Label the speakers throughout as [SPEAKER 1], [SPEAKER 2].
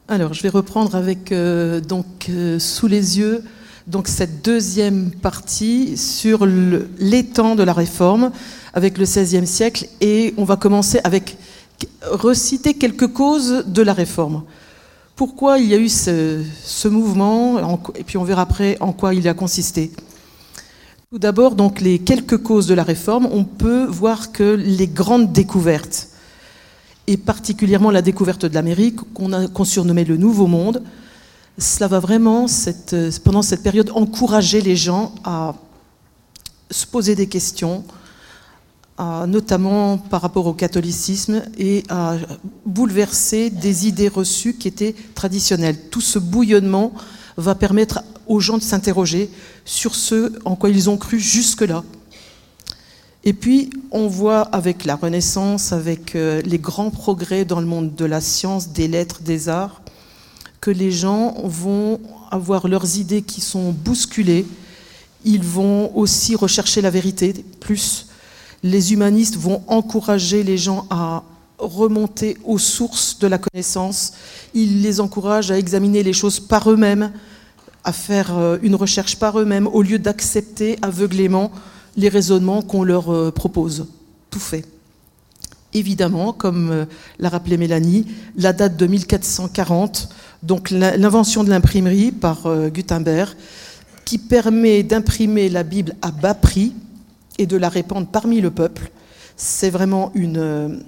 [SPEAKER 1] Alors, je vais reprendre avec sous les yeux cette deuxième partie sur les temps de la Réforme avec le XVIe siècle, et on va commencer avec reciter quelques causes de la Réforme. Pourquoi il y a eu ce mouvement, et puis on verra après en quoi il a consisté. Tout d'abord, donc, les quelques causes de la Réforme, on peut voir que les grandes découvertes, et particulièrement la découverte de l'Amérique, qu'on surnommait le Nouveau Monde, cela va vraiment, pendant cette période, encourager les gens à se poser des questions, notamment par rapport au catholicisme, et à bouleverser des idées reçues qui étaient traditionnelles. Tout ce bouillonnement va permettre aux gens de s'interroger sur ce en quoi ils ont cru jusque-là. Et puis, on voit avec la Renaissance, avec les grands progrès dans le monde de la science, des lettres, des arts, que les gens vont avoir leurs idées qui sont bousculées. Ils vont aussi rechercher la vérité plus. Les humanistes vont encourager les gens à remonter aux sources de la connaissance. Ils les encouragent à examiner les choses par eux-mêmes, à faire une recherche par eux-mêmes, au lieu d'accepter aveuglément les raisonnements qu'on leur propose. Tout fait. Évidemment, comme l'a rappelé Mélanie, la date de 1440, donc l'invention de l'imprimerie par Gutenberg, qui permet d'imprimer la Bible à bas prix et de la répandre parmi le peuple, c'est vraiment une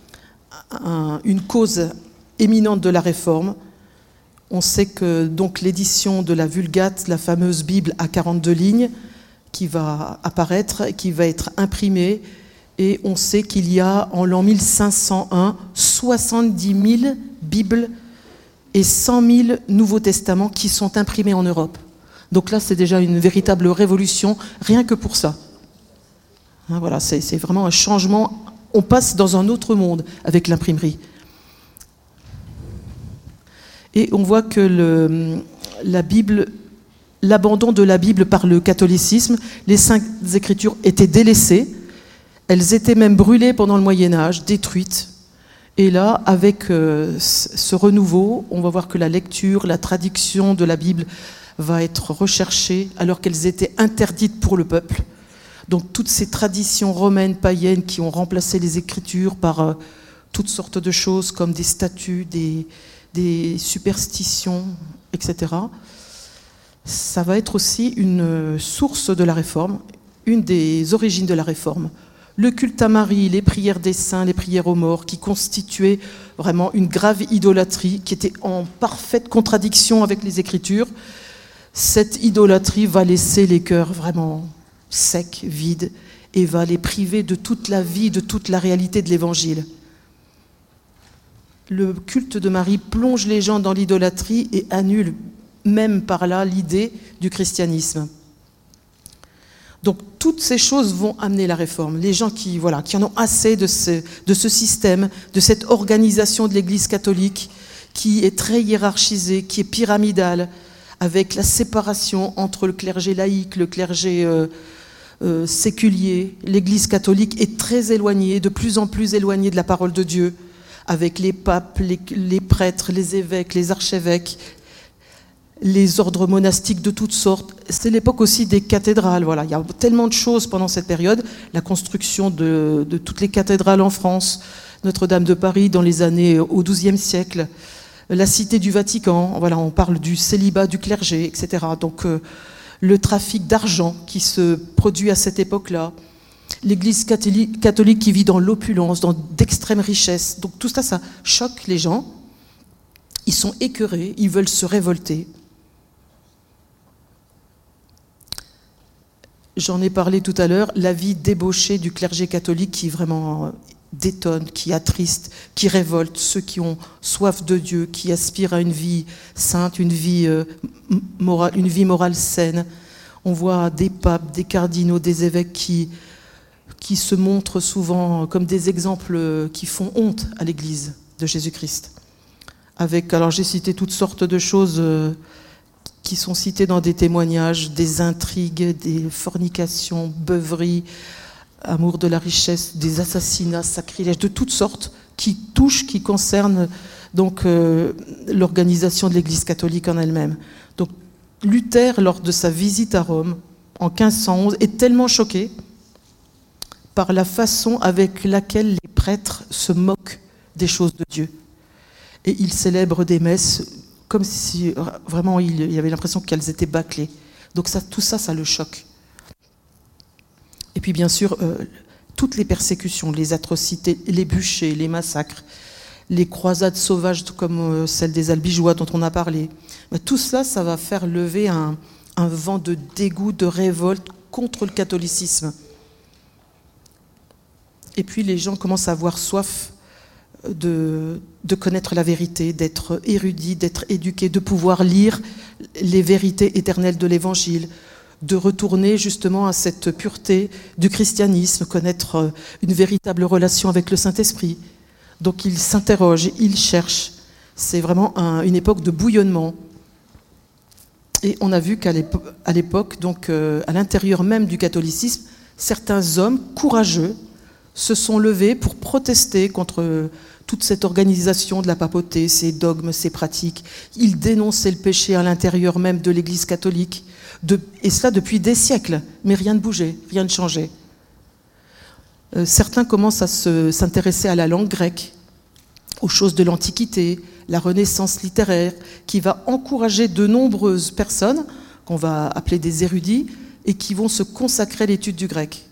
[SPEAKER 1] cause éminente de la Réforme. On sait que donc l'édition de la Vulgate, la fameuse Bible à 42 lignes, qui va apparaître, qui va être imprimée, et on sait qu'il y a en l'an 1501 70 000 Bibles et 100 000 Nouveaux Testaments qui sont imprimés en Europe. Donc là, c'est déjà une véritable révolution, rien que pour ça. Voilà, c'est vraiment un changement. On passe dans un autre monde avec l'imprimerie. Et on voit que l'abandon de la Bible par le catholicisme, les Saintes Écritures étaient délaissées, elles étaient même brûlées pendant le Moyen-Âge, détruites. Et là, avec ce renouveau, on va voir que la lecture, la traduction de la Bible va être recherchée alors qu'elles étaient interdites pour le peuple. Donc toutes ces traditions romaines, païennes qui ont remplacé les Écritures par toutes sortes de choses comme des statues, des superstitions, etc., ça va être aussi une source de la Réforme, une des origines de la Réforme. Le culte à Marie, les prières des saints, les prières aux morts, qui constituaient vraiment une grave idolâtrie, qui était en parfaite contradiction avec les Écritures. Cette idolâtrie va laisser les cœurs vraiment secs, vides, et va les priver de toute la vie, de toute la réalité de l'Évangile. Le culte de Marie plonge les gens dans l'idolâtrie et annule même par là l'idée du christianisme. Donc toutes ces choses vont amener la Réforme. Les gens qui en ont assez de ce système, de cette organisation de l'Église catholique qui est très hiérarchisée, qui est pyramidale, avec la séparation entre le clergé laïque, le clergé séculier. L'Église catholique est très éloignée, de plus en plus éloignée de la parole de Dieu, avec les papes, les prêtres, les évêques, les archevêques, les ordres monastiques de toutes sortes. C'est l'époque aussi des cathédrales. Voilà. Il y a tellement de choses pendant cette période. La construction de toutes les cathédrales en France, Notre-Dame de Paris dans les années au XIIe siècle, la Cité du Vatican, voilà, on parle du célibat du clergé, etc. Donc le trafic d'argent qui se produit à cette époque-là, l'Église catholique qui vit dans l'opulence, dans d'extrêmes richesses. Donc tout ça, ça choque les gens. Ils sont écœurés, ils veulent se révolter. J'en ai parlé tout à l'heure, la vie débauchée du clergé catholique qui vraiment détonne, qui attriste, qui révolte ceux qui ont soif de Dieu, qui aspirent à une vie sainte, une vie morale saine. On voit des papes, des cardinaux, des évêques qui se montrent souvent comme des exemples qui font honte à l'Église de Jésus-Christ. Alors j'ai cité toutes sortes de choses qui sont citées dans des témoignages, des intrigues, des fornications, beuveries, amour de la richesse, des assassinats, sacrilèges, de toutes sortes, qui touchent, qui concernent donc l'organisation de l'Église catholique en elle-même. Donc Luther, lors de sa visite à Rome, en 1511, est tellement choqué par la façon avec laquelle les prêtres se moquent des choses de Dieu. Et il célèbre des messes comme si vraiment il y avait l'impression qu'elles étaient bâclées. Donc tout ça, ça le choque. Et puis bien sûr, toutes les persécutions, les atrocités, les bûchers, les massacres, les croisades sauvages comme celle des Albigeois dont on a parlé, tout cela, ça va faire lever un vent de dégoût, de révolte contre le catholicisme. Et puis les gens commencent à avoir soif de connaître la vérité, d'être érudits, d'être éduqués, de pouvoir lire les vérités éternelles de l'Évangile, de retourner justement à cette pureté du christianisme, connaître une véritable relation avec le Saint-Esprit. Donc ils s'interrogent, ils cherchent. C'est vraiment une époque de bouillonnement. Et on a vu qu'à l'époque, donc à l'intérieur même du catholicisme, certains hommes courageux se sont levés pour protester contre toute cette organisation de la papauté, ses dogmes, ses pratiques. Ils dénonçaient le péché à l'intérieur même de l'Église catholique, et cela depuis des siècles, mais rien ne bougeait, rien ne changeait. Certains commencent à s'intéresser à la langue grecque, aux choses de l'Antiquité, la Renaissance littéraire, qui va encourager de nombreuses personnes, qu'on va appeler des érudits, et qui vont se consacrer à l'étude du grec.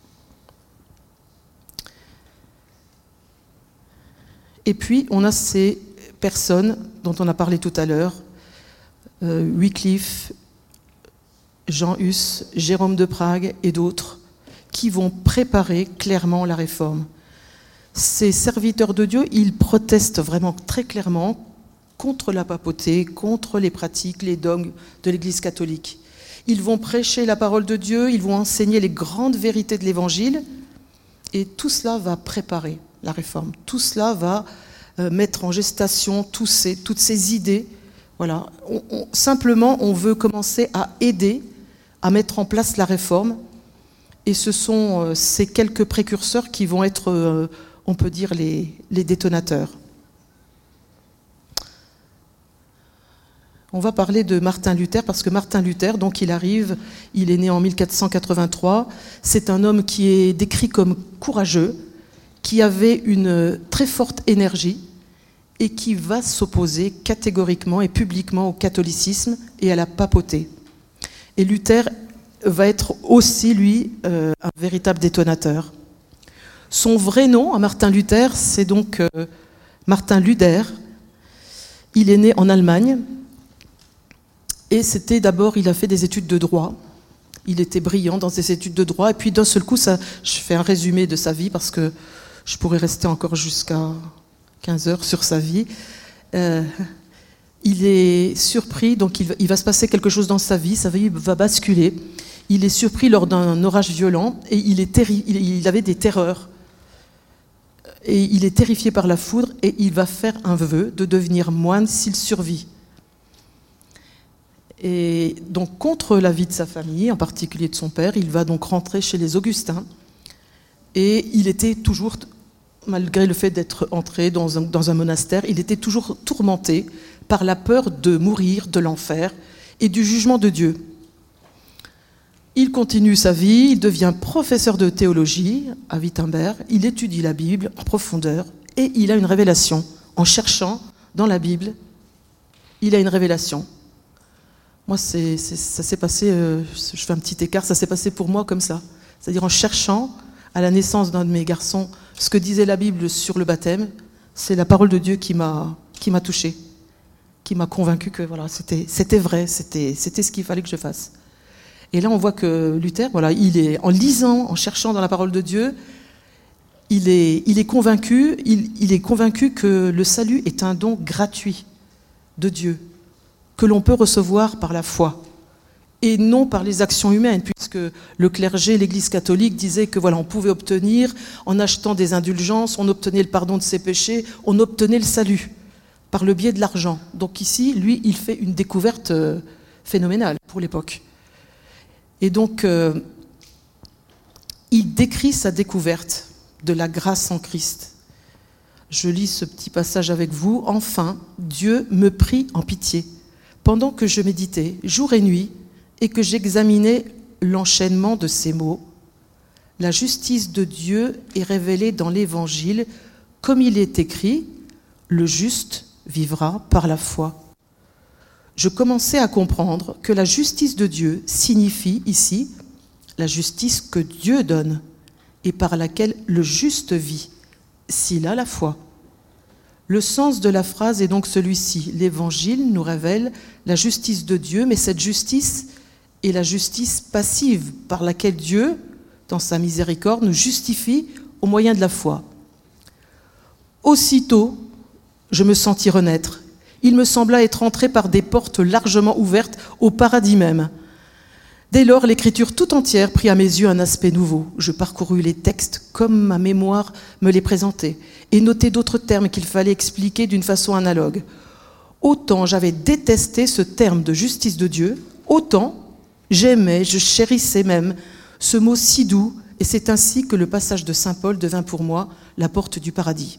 [SPEAKER 1] Et puis, on a ces personnes dont on a parlé tout à l'heure, Wycliffe, Jean Hus, Jérôme de Prague et d'autres, qui vont préparer clairement la réforme. Ces serviteurs de Dieu, ils protestent vraiment très clairement contre la papauté, contre les pratiques, les dogmes de l'Église catholique. Ils vont prêcher la parole de Dieu, ils vont enseigner les grandes vérités de l'Évangile, et tout cela va préparer la réforme. Tout cela va mettre en gestation toutes ces idées. Voilà. Simplement, on veut commencer à aider à mettre en place la réforme. Et ce sont ces quelques précurseurs qui vont être, on peut dire, les détonateurs. On va parler de Martin Luther, parce que Martin Luther, donc il est né en 1483. C'est un homme qui est décrit comme courageux, qui avait une très forte énergie et qui va s'opposer catégoriquement et publiquement au catholicisme et à la papauté. Et Luther va être aussi, lui, un véritable détonateur. Son vrai nom à Martin Luther, c'est donc Martin Luther. Il est né en Allemagne et il a fait des études de droit. Il était brillant dans ses études de droit et puis d'un seul coup, je fais un résumé de sa vie parce que je pourrais rester encore jusqu'à 15 heures sur sa vie. Il est surpris, donc il va se passer quelque chose dans sa vie va basculer. Il est surpris lors d'un orage violent et il avait des terreurs. Et il est terrifié par la foudre et il va faire un vœu de devenir moine s'il survit. Et donc contre l'avis de sa famille, en particulier de son père, il va donc rentrer chez les Augustins. Et il était toujours, malgré le fait d'être entré dans un monastère, il était toujours tourmenté par la peur de mourir, de l'enfer et du jugement de Dieu. Il continue sa vie, il devient professeur de théologie à Wittenberg, il étudie la Bible en profondeur et il a une révélation. En cherchant dans la Bible, il a une révélation. Moi, ça s'est passé, je fais un petit écart, ça s'est passé pour moi comme ça. C'est-à-dire en cherchant à la naissance d'un de mes garçons ce que disait la Bible sur le baptême, c'est la parole de Dieu qui m'a touchée, qui m'a convaincu que voilà, c'était vrai, c'était ce qu'il fallait que je fasse. Et là, on voit que Luther, voilà, il est en lisant, en cherchant dans la parole de Dieu, il est convaincu que le salut est un don gratuit de Dieu, que l'on peut recevoir par la foi et non par les actions humaines, puisque le clergé, l'Église catholique disait que voilà, on pouvait obtenir, en achetant des indulgences, on obtenait le pardon de ses péchés, on obtenait le salut par le biais de l'argent. Donc ici, lui, il fait une découverte phénoménale pour l'époque. Et donc, il décrit sa découverte de la grâce en Christ. Je lis ce petit passage avec vous. « Enfin, Dieu me prit en pitié, pendant que je méditais jour et nuit et que j'examinais l'enchaînement de ces mots. La justice de Dieu est révélée dans l'Évangile, comme il est écrit, le juste vivra par la foi. » Je commençais à comprendre que la justice de Dieu signifie ici la justice que Dieu donne et par laquelle le juste vit, s'il a la foi. Le sens de la phrase est donc celui-ci. L'Évangile nous révèle la justice de Dieu, mais cette justice est la justice passive par laquelle Dieu, dans sa miséricorde, nous justifie au moyen de la foi. Aussitôt, je me sentis renaître. Il me sembla être entré par des portes largement ouvertes au paradis même. Dès lors, l'Écriture tout entière prit à mes yeux un aspect nouveau. Je parcourus les textes comme ma mémoire me les présentait et notai d'autres termes qu'il fallait expliquer d'une façon analogue. Autant j'avais détesté ce terme de justice de Dieu, autant j'aimais, je chérissais même ce mot si doux, et c'est ainsi que le passage de saint Paul devint pour moi la porte du paradis.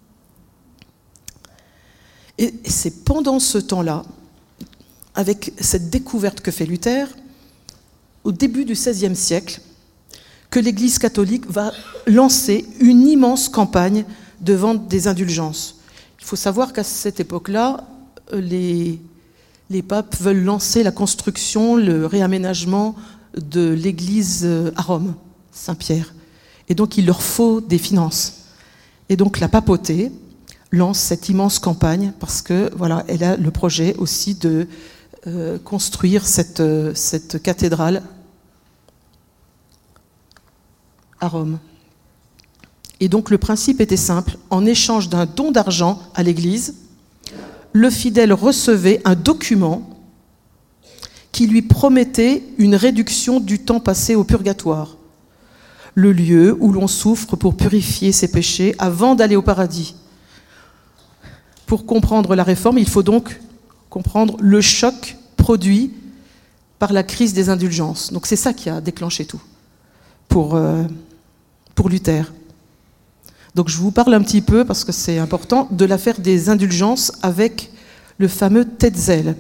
[SPEAKER 1] Et c'est pendant ce temps-là, avec cette découverte que fait Luther, au début du XVIe siècle, que l'Église catholique va lancer une immense campagne de vente des indulgences. Il faut savoir qu'à cette époque-là, les papes veulent lancer la construction, le réaménagement de l'Église à Rome, Saint-Pierre. Et donc, il leur faut des finances. Et donc, la papauté lance cette immense campagne parce que, voilà, elle a le projet aussi de construire cette cathédrale à Rome. Et donc le principe était simple. En échange d'un don d'argent à l'Église, le fidèle recevait un document qui lui promettait une réduction du temps passé au purgatoire, le lieu où l'on souffre pour purifier ses péchés avant d'aller au paradis. Pour comprendre la réforme, il faut donc comprendre le choc produit par la crise des indulgences. Donc c'est ça qui a déclenché tout pour Luther. Donc je vous parle un petit peu, parce que c'est important, de l'affaire des indulgences avec le fameux Tetzel.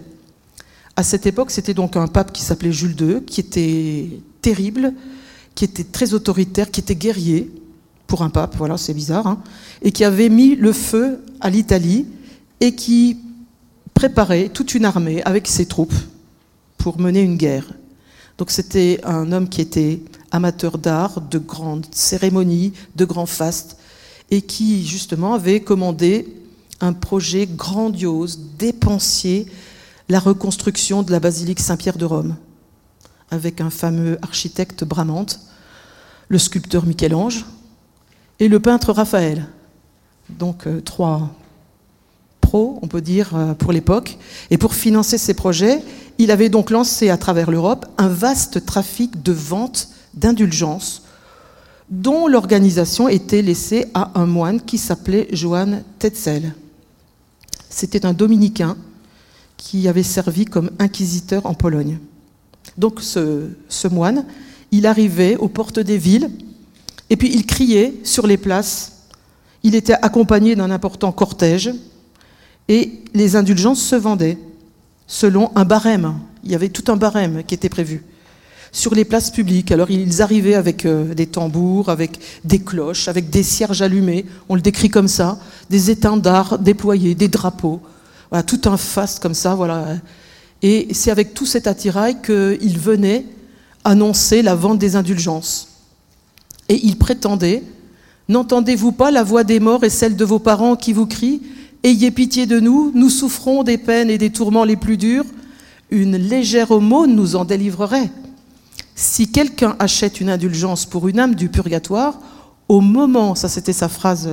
[SPEAKER 1] À cette époque, c'était donc un pape qui s'appelait Jules II, qui était terrible, qui était très autoritaire, qui était guerrier, pour un pape, voilà, c'est bizarre, hein, et qui avait mis le feu à l'Italie et qui préparait toute une armée avec ses troupes pour mener une guerre. Donc c'était un homme qui était amateur d'art, de grandes cérémonies, de grands fastes, et qui justement avait commandé un projet grandiose, dépensier, la reconstruction de la basilique Saint-Pierre de Rome, avec un fameux architecte Bramante, le sculpteur Michel-Ange et le peintre Raphaël. Donc 3 pros, on peut dire, pour l'époque. Et pour financer ces projets, il avait donc lancé à travers l'Europe un vaste trafic de vente d'indulgences dont l'organisation était laissée à un moine qui s'appelait Johann Tetzel. C'était un dominicain qui avait servi comme inquisiteur en Pologne. Donc ce moine, il arrivait aux portes des villes et puis il criait sur les places. Il était accompagné d'un important cortège et les indulgences se vendaient selon un barème. Il y avait tout un barème qui était prévu sur les places publiques. Alors ils arrivaient avec des tambours, avec des cloches, avec des cierges allumés, on le décrit comme ça, des étendards déployés, des drapeaux, voilà, tout un faste comme ça, voilà. Et c'est avec tout cet attirail qu'ils venaient annoncer la vente des indulgences. Et ils prétendaient: n'entendez-vous pas la voix des morts et celle de vos parents qui vous crient: ayez pitié de nous, nous souffrons des peines et des tourments les plus durs. Une légère aumône nous en délivrerait. Si quelqu'un achète une indulgence pour une âme du purgatoire, au moment, ça c'était sa phrase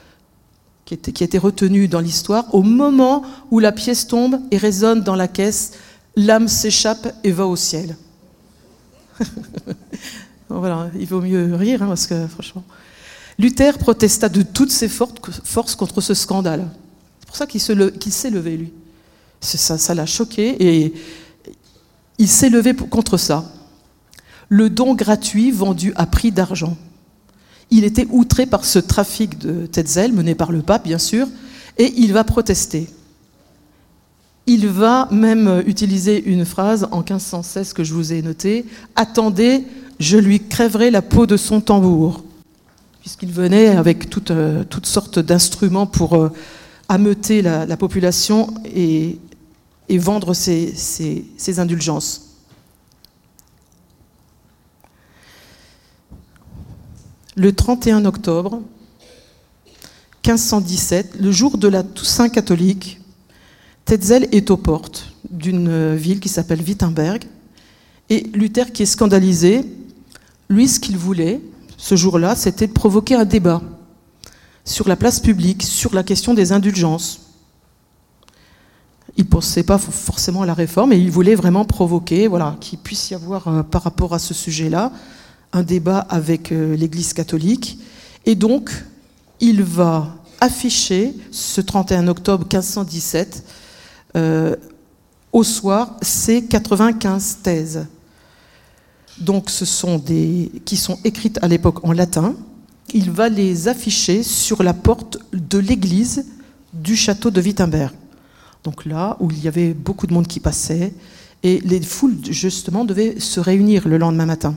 [SPEAKER 1] qui était retenue dans l'histoire, au moment où la pièce tombe et résonne dans la caisse, l'âme s'échappe et va au ciel. Voilà, il vaut mieux rire, hein, parce que franchement... Luther protesta de toutes ses forces contre ce scandale. C'est pour ça qu'il s'est levé, lui. Ça l'a choqué et il s'est levé contre ça. Le don gratuit vendu à prix d'argent. Il était outré par ce trafic de Tetzel, mené par le pape, bien sûr, et il va protester. Il va même utiliser une phrase en 1516 que je vous ai notée. « Attendez, je lui crèverai la peau de son tambour », puisqu'il venait avec toutes sortes d'instruments pour ameuter la population et vendre ses indulgences. Le 31 octobre 1517, le jour de la Toussaint catholique, Tetzel est aux portes d'une ville qui s'appelle Wittenberg. Et Luther, qui est scandalisé, lui, ce qu'il voulait, ce jour-là, c'était de provoquer un débat sur la place publique, sur la question des indulgences. Il ne pensait pas forcément à la réforme, et il voulait vraiment provoquer, voilà, qu'il puisse y avoir, par rapport à ce sujet-là, un débat avec l'Église catholique. Et donc, il va afficher, ce 31 octobre 1517, au soir, ces 95 thèses. Donc, qui sont écrites à l'époque en latin. Il va les afficher sur la porte de l'église du château de Wittenberg. Donc là, où il y avait beaucoup de monde qui passait, et les foules, justement, devaient se réunir le lendemain matin.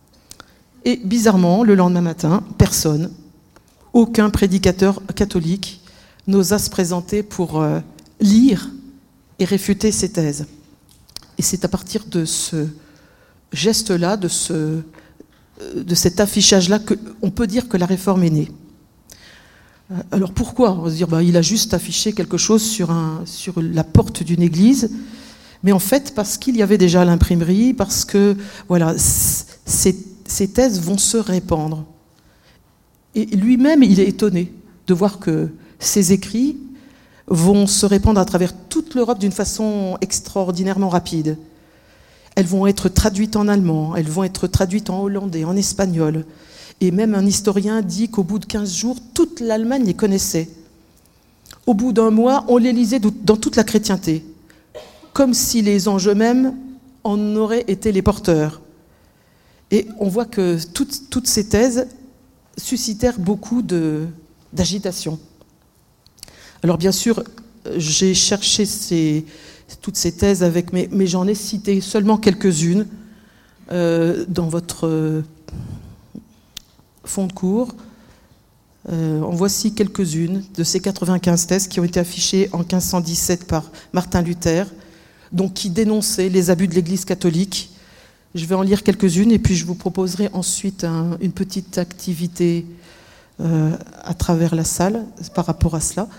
[SPEAKER 1] Et bizarrement, le lendemain matin, personne, aucun prédicateur catholique n'osa se présenter pour lire et réfuter ces thèses. Et c'est à partir de ce geste-là, de cet affichage-là, qu'on peut dire que la réforme est née. Alors pourquoi ? On va se dire, il a juste affiché quelque chose sur la porte d'une église, mais en fait, parce qu'il y avait déjà l'imprimerie, parce que voilà, ces thèses vont se répandre. Et lui-même, il est étonné de voir que ces écrits vont se répandre à travers toute l'Europe d'une façon extraordinairement rapide. Elles vont être traduites en allemand, elles vont être traduites en hollandais, en espagnol. Et même un historien dit qu'au bout de 15 jours, toute l'Allemagne les connaissait. Au bout d'un mois, on les lisait dans toute la chrétienté, comme si les anges eux-mêmes en auraient été les porteurs. Et on voit que toutes ces thèses suscitèrent beaucoup d'agitation. Alors bien sûr, j'ai cherché toutes ces thèses mais j'en ai cité seulement quelques-unes dans votre fond de cours. En voici quelques-unes de ces 95 thèses qui ont été affichées en 1517 par Martin Luther, donc qui dénonçaient les abus de l'Église catholique. Je vais en lire quelques-unes et puis je vous proposerai ensuite une petite activité à travers la salle par rapport à cela.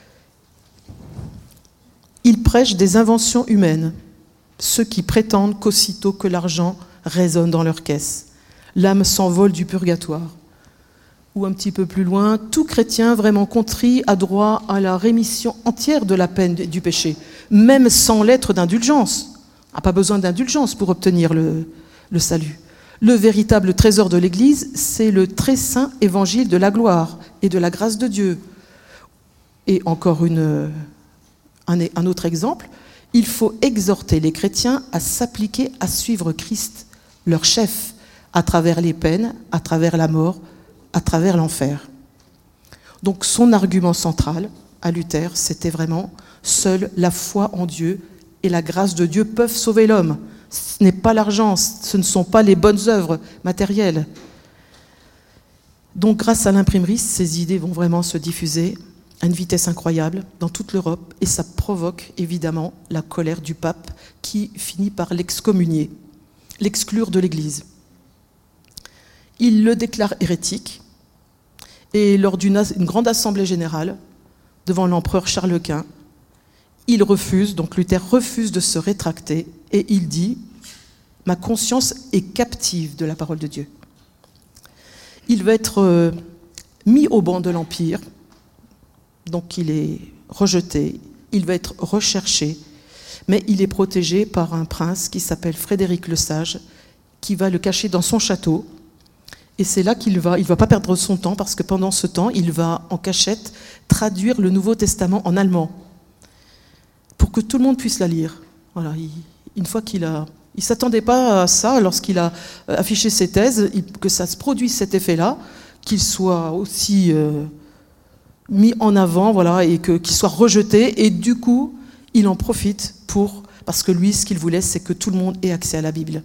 [SPEAKER 1] Ils prêchent des inventions humaines, ceux qui prétendent qu'aussitôt que l'argent résonne dans leur caisse, l'âme s'envole du purgatoire. Ou un petit peu plus loin, tout chrétien vraiment contrit a droit à la rémission entière de la peine du péché, même sans lettre d'indulgence. On n'a pas besoin d'indulgence pour obtenir le salut. Le véritable trésor de l'Église, c'est le très saint évangile de la gloire et de la grâce de Dieu. Et encore un autre exemple, il faut exhorter les chrétiens à s'appliquer à suivre Christ, leur chef, à travers les peines, à travers la mort, à travers l'enfer. Donc son argument central à Luther, c'était vraiment « seule la foi en Dieu et la grâce de Dieu peuvent sauver l'homme. Ce n'est pas l'argent, ce ne sont pas les bonnes œuvres matérielles. » Donc grâce à l'imprimerie, ces idées vont vraiment se diffuser à une vitesse incroyable dans toute l'Europe et ça provoque évidemment la colère du pape qui finit par l'excommunier, l'exclure de l'Église. Il le déclare hérétique et lors d'une grande assemblée générale devant l'empereur Charles Quint, il refuse, donc Luther refuse de se rétracter et il dit « Ma conscience est captive de la parole de Dieu ». Il va être mis au banc de l'Empire, donc il est rejeté, il va être recherché, mais il est protégé par un prince qui s'appelle Frédéric le Sage, qui va le cacher dans son château. Et c'est là il va pas perdre son temps, parce que pendant ce temps, il va en cachette traduire le Nouveau Testament en allemand, pour que tout le monde puisse la lire. Voilà, une fois il s'attendait pas à ça lorsqu'il a affiché ses thèses, que ça se produise cet effet-là, qu'il soit aussi mis en avant, voilà, et qu'il soit rejeté. Et du coup, il en profite parce que lui, ce qu'il voulait, c'est que tout le monde ait accès à la Bible.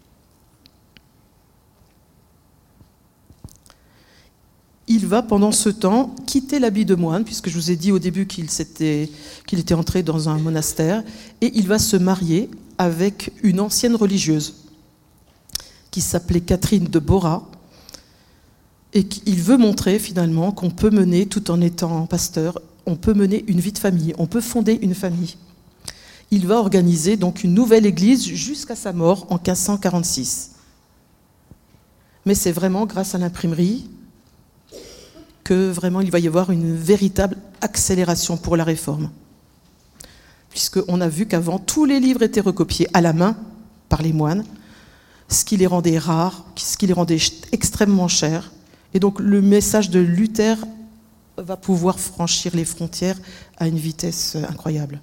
[SPEAKER 1] Il va, pendant ce temps, quitter l'habit de moine, puisque je vous ai dit au début qu'il était entré dans un monastère, et il va se marier avec une ancienne religieuse qui s'appelait Catherine de Bora, et il veut montrer finalement qu'on peut mener, tout en étant pasteur, on peut mener une vie de famille, on peut fonder une famille. Il va organiser donc une nouvelle église jusqu'à sa mort en 1546. Mais c'est vraiment grâce à l'imprimerie que vraiment il va y avoir une véritable accélération pour la réforme. Puisqu'on a vu qu'avant, tous les livres étaient recopiés à la main par les moines, ce qui les rendait rares, ce qui les rendait extrêmement chers. Et donc le message de Luther va pouvoir franchir les frontières à une vitesse incroyable.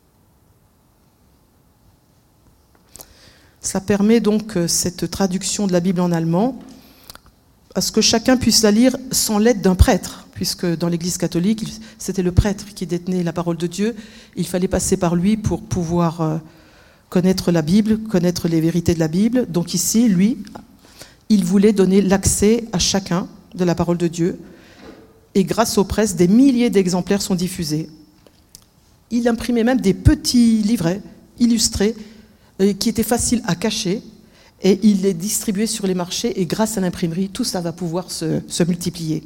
[SPEAKER 1] Ça permet donc, cette traduction de la Bible en allemand, à ce que chacun puisse la lire sans l'aide d'un prêtre, puisque dans l'Église catholique, c'était le prêtre qui détenait la parole de Dieu. Il fallait passer par lui pour pouvoir connaître la Bible, connaître les vérités de la Bible. Donc ici, lui, il voulait donner l'accès à chacun de la parole de Dieu. Et grâce aux presses, des milliers d'exemplaires sont diffusés. Il imprimait même des petits livrets illustrés qui étaient faciles à cacher. Et il les distribuait sur les marchés, et grâce à l'imprimerie, tout ça va pouvoir se multiplier.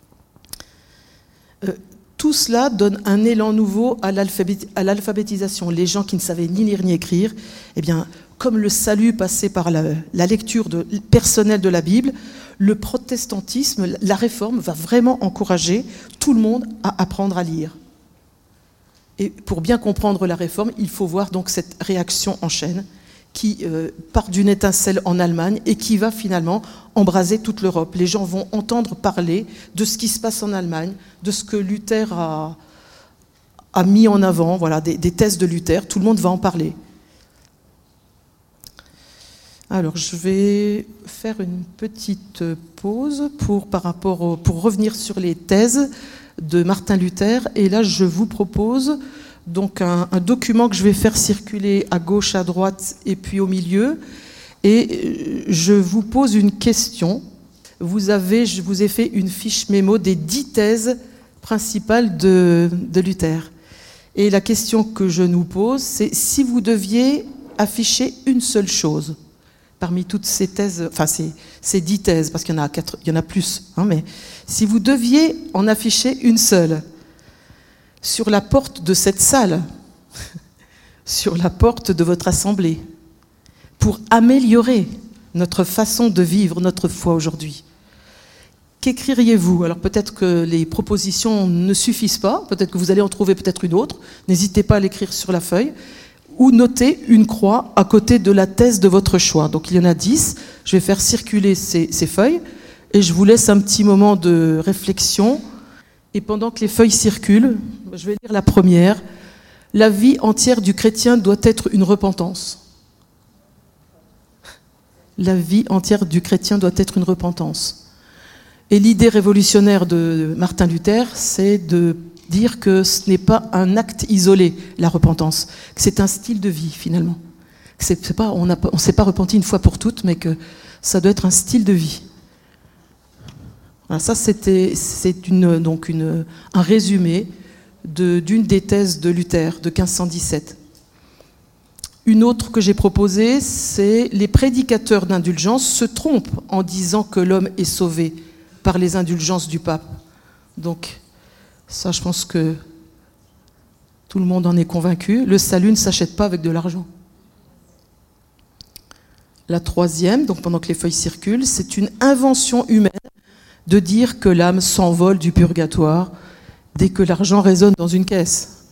[SPEAKER 1] Tout cela donne un élan nouveau à l'alphabétisation. Les gens qui ne savaient ni lire ni écrire, eh bien, comme le salut passait par la lecture personnelle de la Bible, le protestantisme, la réforme, va vraiment encourager tout le monde à apprendre à lire. Et pour bien comprendre la réforme, il faut voir donc cette réaction en chaîne qui part d'une étincelle en Allemagne et qui va finalement embraser toute l'Europe. Les gens vont entendre parler de ce qui se passe en Allemagne, de ce que Luther a mis en avant, voilà, des thèses de Luther. Tout le monde va en parler. Alors, je vais faire une petite pause pour revenir sur les thèses de Martin Luther. Et là, je vous propose donc un document que je vais faire circuler à gauche, à droite et puis au milieu. Et je vous pose une question. Je vous ai fait une fiche mémo des 10 thèses principales de Luther. Et la question que je nous pose, c'est si vous deviez afficher une seule chose parmi toutes ces thèses, enfin ces 10 thèses, parce qu'il y en a plus, hein, mais si vous deviez en afficher une seule, sur la porte de cette salle, sur la porte de votre assemblée, pour améliorer notre façon de vivre notre foi aujourd'hui, qu'écririez-vous? Alors peut-être que les propositions ne suffisent pas, peut-être que vous allez en trouver peut-être une autre, n'hésitez pas à l'écrire sur la feuille, ou notez une croix à côté de la thèse de votre choix. Donc il y en a 10, je vais faire circuler ces feuilles, et je vous laisse un petit moment de réflexion. Et pendant que les feuilles circulent, je vais lire la première. La vie entière du chrétien doit être une repentance. La vie entière du chrétien doit être une repentance. Et l'idée révolutionnaire de Martin Luther, c'est de dire que ce n'est pas un acte isolé, la repentance, que c'est un style de vie finalement. On ne s'est pas repenti une fois pour toutes, mais que ça doit être un style de vie. Voilà, ça, c'est un résumé d'une des thèses de Luther de 1517. Une autre que j'ai proposée, c'est les prédicateurs d'indulgence se trompent en disant que l'homme est sauvé par les indulgences du pape. Donc, ça, je pense que tout le monde en est convaincu. Le salut ne s'achète pas avec de l'argent. La troisième, donc pendant que les feuilles circulent, c'est une invention humaine de dire que l'âme s'envole du purgatoire dès que l'argent résonne dans une caisse.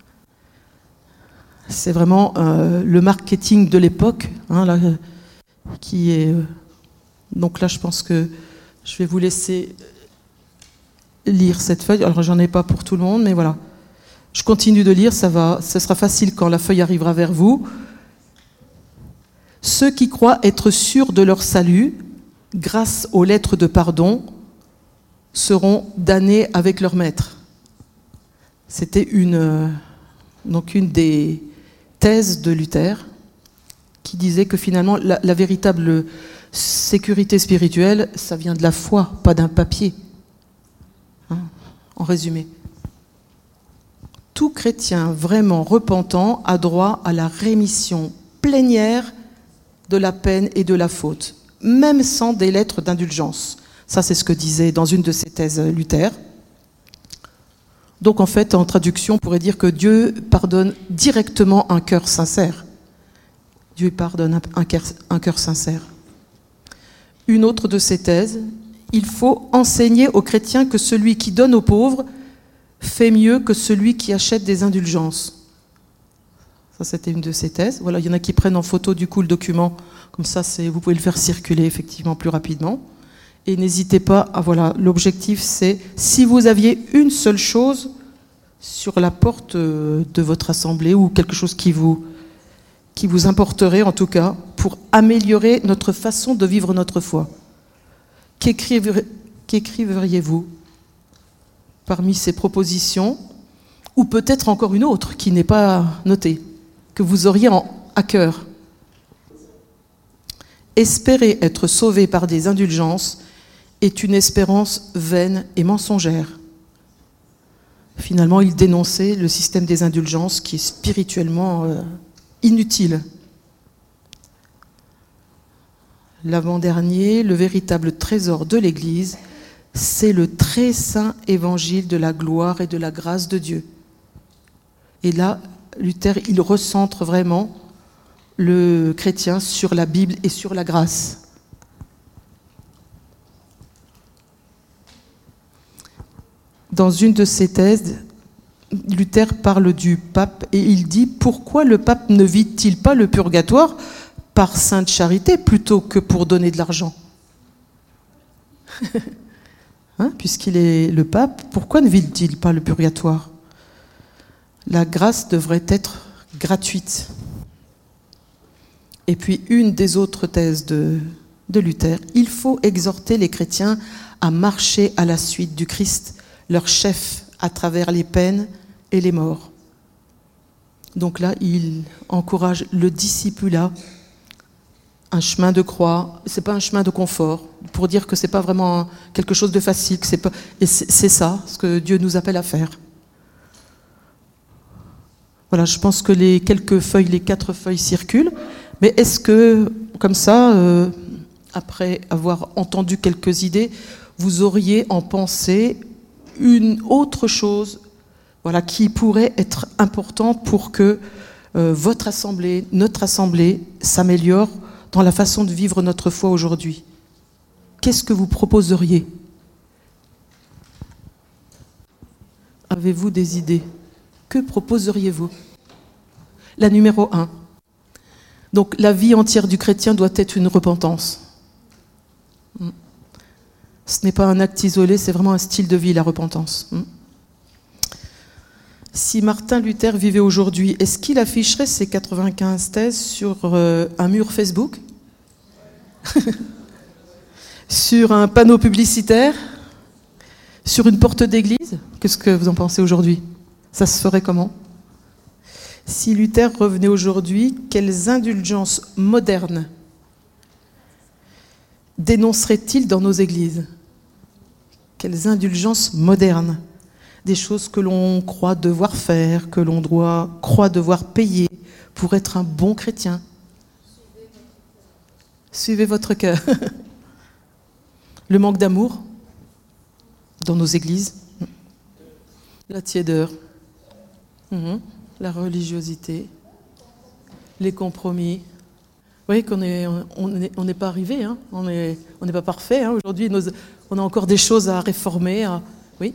[SPEAKER 1] C'est vraiment le marketing de l'époque, hein, là, qui est... donc là, je pense que je vais vous laisser lire cette feuille. Alors, j'en ai pas pour tout le monde, mais voilà. Je continue de lire, ce sera facile quand la feuille arrivera vers vous. Ceux qui croient être sûrs de leur salut, grâce aux lettres de pardon, seront damnés avec leur maître. C'était une des thèses de Luther qui disait que finalement la véritable sécurité spirituelle, ça vient de la foi, pas d'un papier. Hein, en résumé. Tout chrétien vraiment repentant a droit à la rémission plénière de la peine et de la faute, même sans des lettres d'indulgence. Ça, c'est ce que disait dans une de ses thèses Luther. Donc en fait, en traduction, on pourrait dire que Dieu pardonne directement un cœur sincère. Dieu pardonne un cœur sincère. Une autre de ses thèses, il faut enseigner aux chrétiens que celui qui donne aux pauvres fait mieux que celui qui achète des indulgences. Ça, c'était une de ses thèses. Voilà, il y en a qui prennent en photo du coup le document. Comme ça, vous pouvez le faire circuler effectivement plus rapidement. Et n'hésitez pas l'objectif c'est, si vous aviez une seule chose sur la porte de votre assemblée ou quelque chose qui vous importerait en tout cas, pour améliorer notre façon de vivre notre foi, qu'écriveriez-vous parmi ces propositions, ou peut-être encore une autre qui n'est pas notée, que vous auriez à cœur? Espérer être sauvé par des indulgences est une espérance vaine et mensongère. Finalement, il dénonçait le système des indulgences qui est spirituellement inutile. L'avant-dernier, le véritable trésor de l'Église, c'est le très saint évangile de la gloire et de la grâce de Dieu. Et là, Luther, il recentre vraiment le chrétien sur la Bible et sur la grâce. Dans une de ses thèses, Luther parle du pape et il dit « Pourquoi le pape ne vide-t-il pas le purgatoire par sainte charité plutôt que pour donner de l'argent ?» Hein, puisqu'il est le pape, pourquoi ne vide-t-il pas le purgatoire? La grâce devrait être gratuite. Et puis une des autres thèses de Luther, il faut exhorter les chrétiens à marcher à la suite du Christ, leur chef, à travers les peines et les morts. Donc là, il encourage le discipulat, un chemin de croix. C'est pas un chemin de confort, pour dire que c'est pas vraiment quelque chose de facile. Et c'est ça ce que Dieu nous appelle à faire. Voilà, je pense que les 4 feuilles circulent. Mais est-ce que, comme ça, après avoir entendu quelques idées, vous auriez en pensée une autre chose, qui pourrait être importante pour que votre assemblée, notre assemblée, s'améliore dans la façon de vivre notre foi aujourd'hui? Qu'est-ce que vous proposeriez? Avez-vous des idées? Que proposeriez-vous? La numéro 1. Donc la vie entière du chrétien doit être une repentance. Ce n'est pas un acte isolé, c'est vraiment un style de vie, la repentance. Si Martin Luther vivait aujourd'hui, est-ce qu'il afficherait ses 95 thèses sur un mur Facebook? Sur un panneau publicitaire? Sur une porte d'église? Qu'est-ce que vous en pensez aujourd'hui? Ça se ferait comment? Si Luther revenait aujourd'hui, quelles indulgences modernes dénoncerait-il dans nos églises? Quelles indulgences modernes? Des choses que l'on croit devoir faire, que l'on croit devoir payer pour être un bon chrétien. Suivez votre cœur. Le manque d'amour dans nos églises. La tiédeur. La religiosité. Les compromis. Vous voyez qu'on n'est pas arrivé, hein. On n'est pas parfait. Hein. Aujourd'hui, on a encore des choses à réformer. Oui.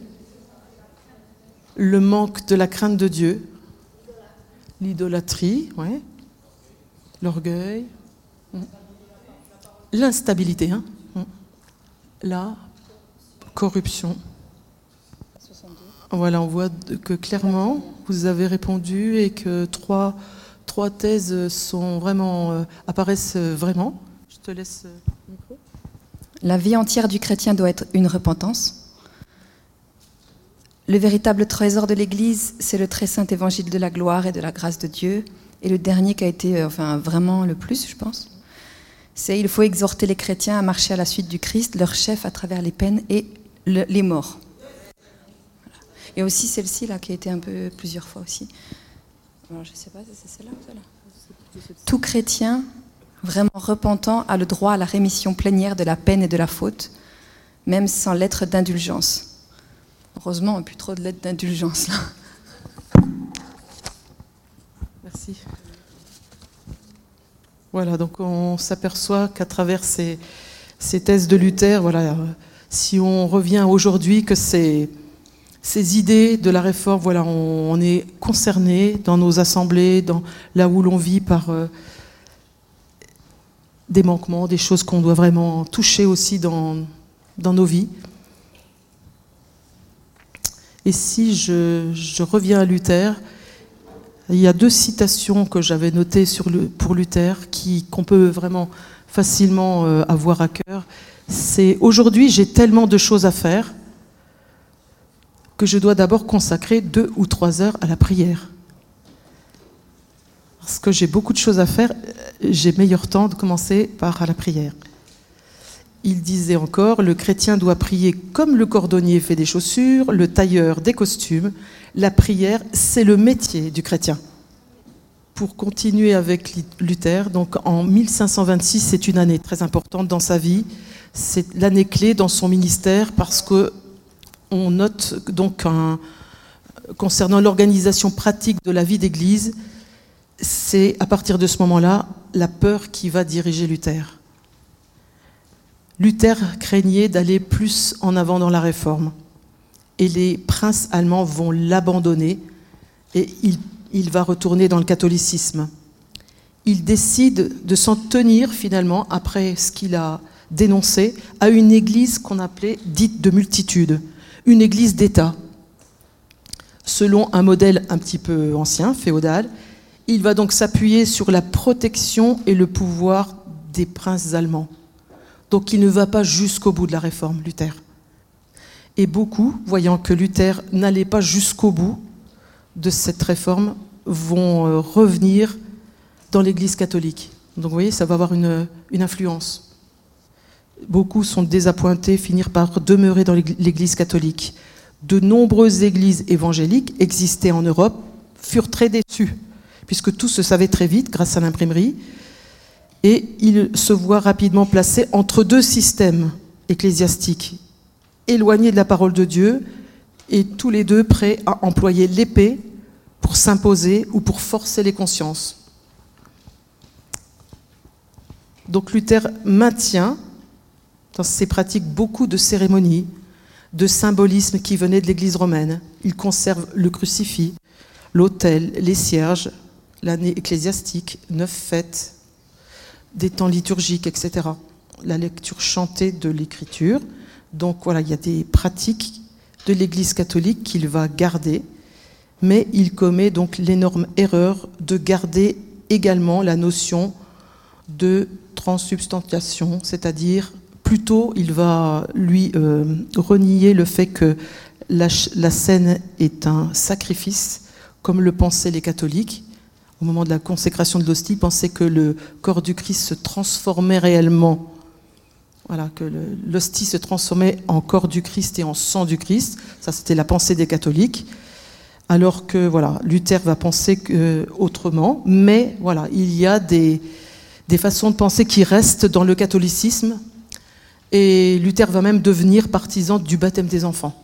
[SPEAKER 1] Le manque de la crainte de Dieu. L'idolâtrie, ouais. L'orgueil. L'instabilité. Hein. La corruption. 62. Voilà, on voit que clairement, vous avez répondu et que trois thèses sont vraiment, apparaissent vraiment. Je te laisse le micro.
[SPEAKER 2] La vie entière du chrétien doit être une repentance. Le véritable trésor de l'Église, c'est le très saint évangile de la gloire et de la grâce de Dieu. Et le dernier qui a été vraiment le plus, je pense, c'est il faut exhorter les chrétiens à marcher à la suite du Christ, leur chef, à travers les peines et les morts. Et aussi celle-ci là qui a été un peu plusieurs fois aussi. Alors, je ne sais pas si c'est celle-là ou celle-là. Tout chrétien vraiment repentant a le droit à la rémission plénière de la peine et de la faute, même sans lettre d'indulgence. Heureusement, on n'a plus trop de lettres d'indulgence là.
[SPEAKER 1] Merci. Voilà, donc on s'aperçoit qu'à travers ces thèses de Luther, voilà, si on revient aujourd'hui que ces idées de la réforme, voilà, on est concerné dans nos assemblées, là où l'on vit par des manquements, des choses qu'on doit vraiment toucher aussi dans nos vies. Et si je reviens à Luther, il y a 2 citations que j'avais notées pour Luther qu'on peut vraiment facilement avoir à cœur. C'est « Aujourd'hui, j'ai tellement de choses à faire que je dois d'abord consacrer 2 ou 3 heures à la prière. Parce que j'ai beaucoup de choses à faire, j'ai meilleur temps de commencer par la prière. » Il disait encore « Le chrétien doit prier comme le cordonnier fait des chaussures, le tailleur des costumes. La prière, c'est le métier du chrétien. » Pour continuer avec Luther, donc en 1526, c'est une année très importante dans sa vie. C'est l'année clé dans son ministère parce que on note donc concernant l'organisation pratique de la vie d'Église, c'est à partir de ce moment-là la peur qui va diriger Luther. Luther craignait d'aller plus en avant dans la réforme et les princes allemands vont l'abandonner et il va retourner dans le catholicisme. Il décide de s'en tenir finalement, après ce qu'il a dénoncé, à une église qu'on appelait dite de multitude, une église d'État. Selon un modèle un petit peu ancien, féodal, il va donc s'appuyer sur la protection et le pouvoir des princes allemands. Donc il ne va pas jusqu'au bout de la réforme, Luther. Et beaucoup, voyant que Luther n'allait pas jusqu'au bout de cette réforme, vont revenir dans l'Église catholique. Donc vous voyez, ça va avoir une influence. Beaucoup sont désappointés, finir par demeurer dans l'Église catholique. De nombreuses églises évangéliques existaient en Europe, furent très déçues, puisque tout se savait très vite grâce à l'imprimerie, et ils se voient rapidement placés entre 2 systèmes ecclésiastiques, éloignés de la parole de Dieu, et tous les 2 prêts à employer l'épée pour s'imposer ou pour forcer les consciences. Donc Luther maintient dans ses pratiques beaucoup de cérémonies, de symbolisme qui venaient de l'Église romaine. Il conserve le crucifix, l'autel, les cierges, l'année ecclésiastique, 9 fêtes, des temps liturgiques, etc. La lecture chantée de l'Écriture. Donc voilà, il y a des pratiques de l'Église catholique qu'il va garder, mais il commet donc l'énorme erreur de garder également la notion de transsubstantiation, c'est-à-dire plutôt il va lui renier le fait que la scène est un sacrifice, comme le pensaient les catholiques. Au moment de la consécration de l'hostie, ils pensaient que le corps du Christ se transformait réellement. Voilà, que l'hostie se transformait en corps du Christ et en sang du Christ. Ça, c'était la pensée des catholiques. Alors que, voilà, Luther va penser autrement. Mais, voilà, il y a des façons de penser qui restent dans le catholicisme. Et Luther va même devenir partisan du baptême des enfants.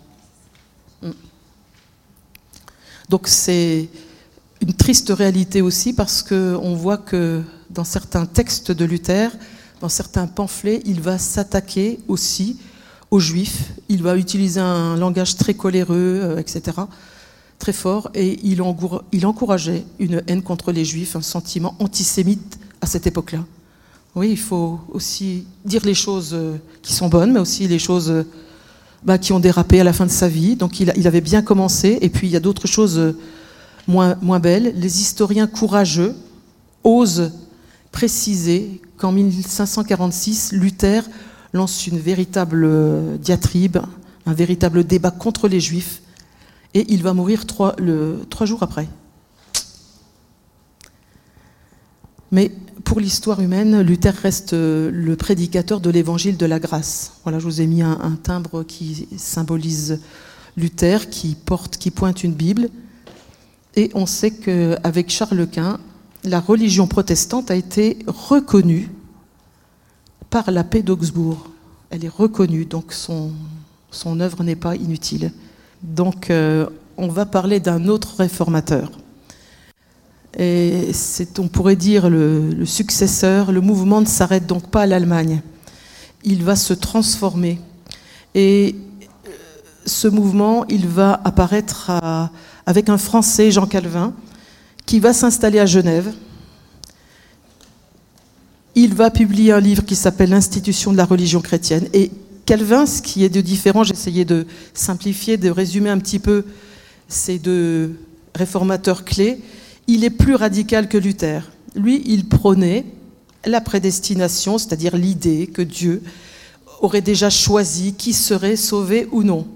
[SPEAKER 1] Donc, c'est une triste réalité aussi parce qu'on voit que dans certains textes de Luther, dans certains pamphlets, il va s'attaquer aussi aux Juifs. Il va utiliser un langage très coléreux, etc., très fort, et il encourageait une haine contre les Juifs, un sentiment antisémite à cette époque-là. Oui, il faut aussi dire les choses qui sont bonnes, mais aussi les choses qui ont dérapé à la fin de sa vie. Donc il avait bien commencé, et puis il y a d'autres choses moins belles. Les historiens courageux osent préciser qu'en 1546, Luther lance une véritable diatribe, un véritable débat contre les Juifs, et il va mourir 3 jours après. Mais pour l'histoire humaine, Luther reste le prédicateur de l'évangile de la grâce. Voilà, je vous ai mis un timbre qui symbolise Luther, qui pointe une Bible. Et on sait qu'avec Charles Quint, la religion protestante a été reconnue par la paix d'Augsbourg. Elle est reconnue, donc son œuvre n'est pas inutile. Donc on va parler d'un autre réformateur. Et on pourrait dire le successeur. Le mouvement ne s'arrête donc pas à l'Allemagne. Il va se transformer. Et ce mouvement, il va apparaître avec un Français, Jean Calvin, qui va s'installer à Genève. Il va publier un livre qui s'appelle l'Institution de la religion chrétienne. Et Calvin, ce qui est de différent, j'essayais de simplifier, de résumer un petit peu ces deux réformateurs clés. Il est plus radical que Luther. Lui, il prônait la prédestination, c'est-à-dire l'idée que Dieu aurait déjà choisi qui serait sauvé ou non.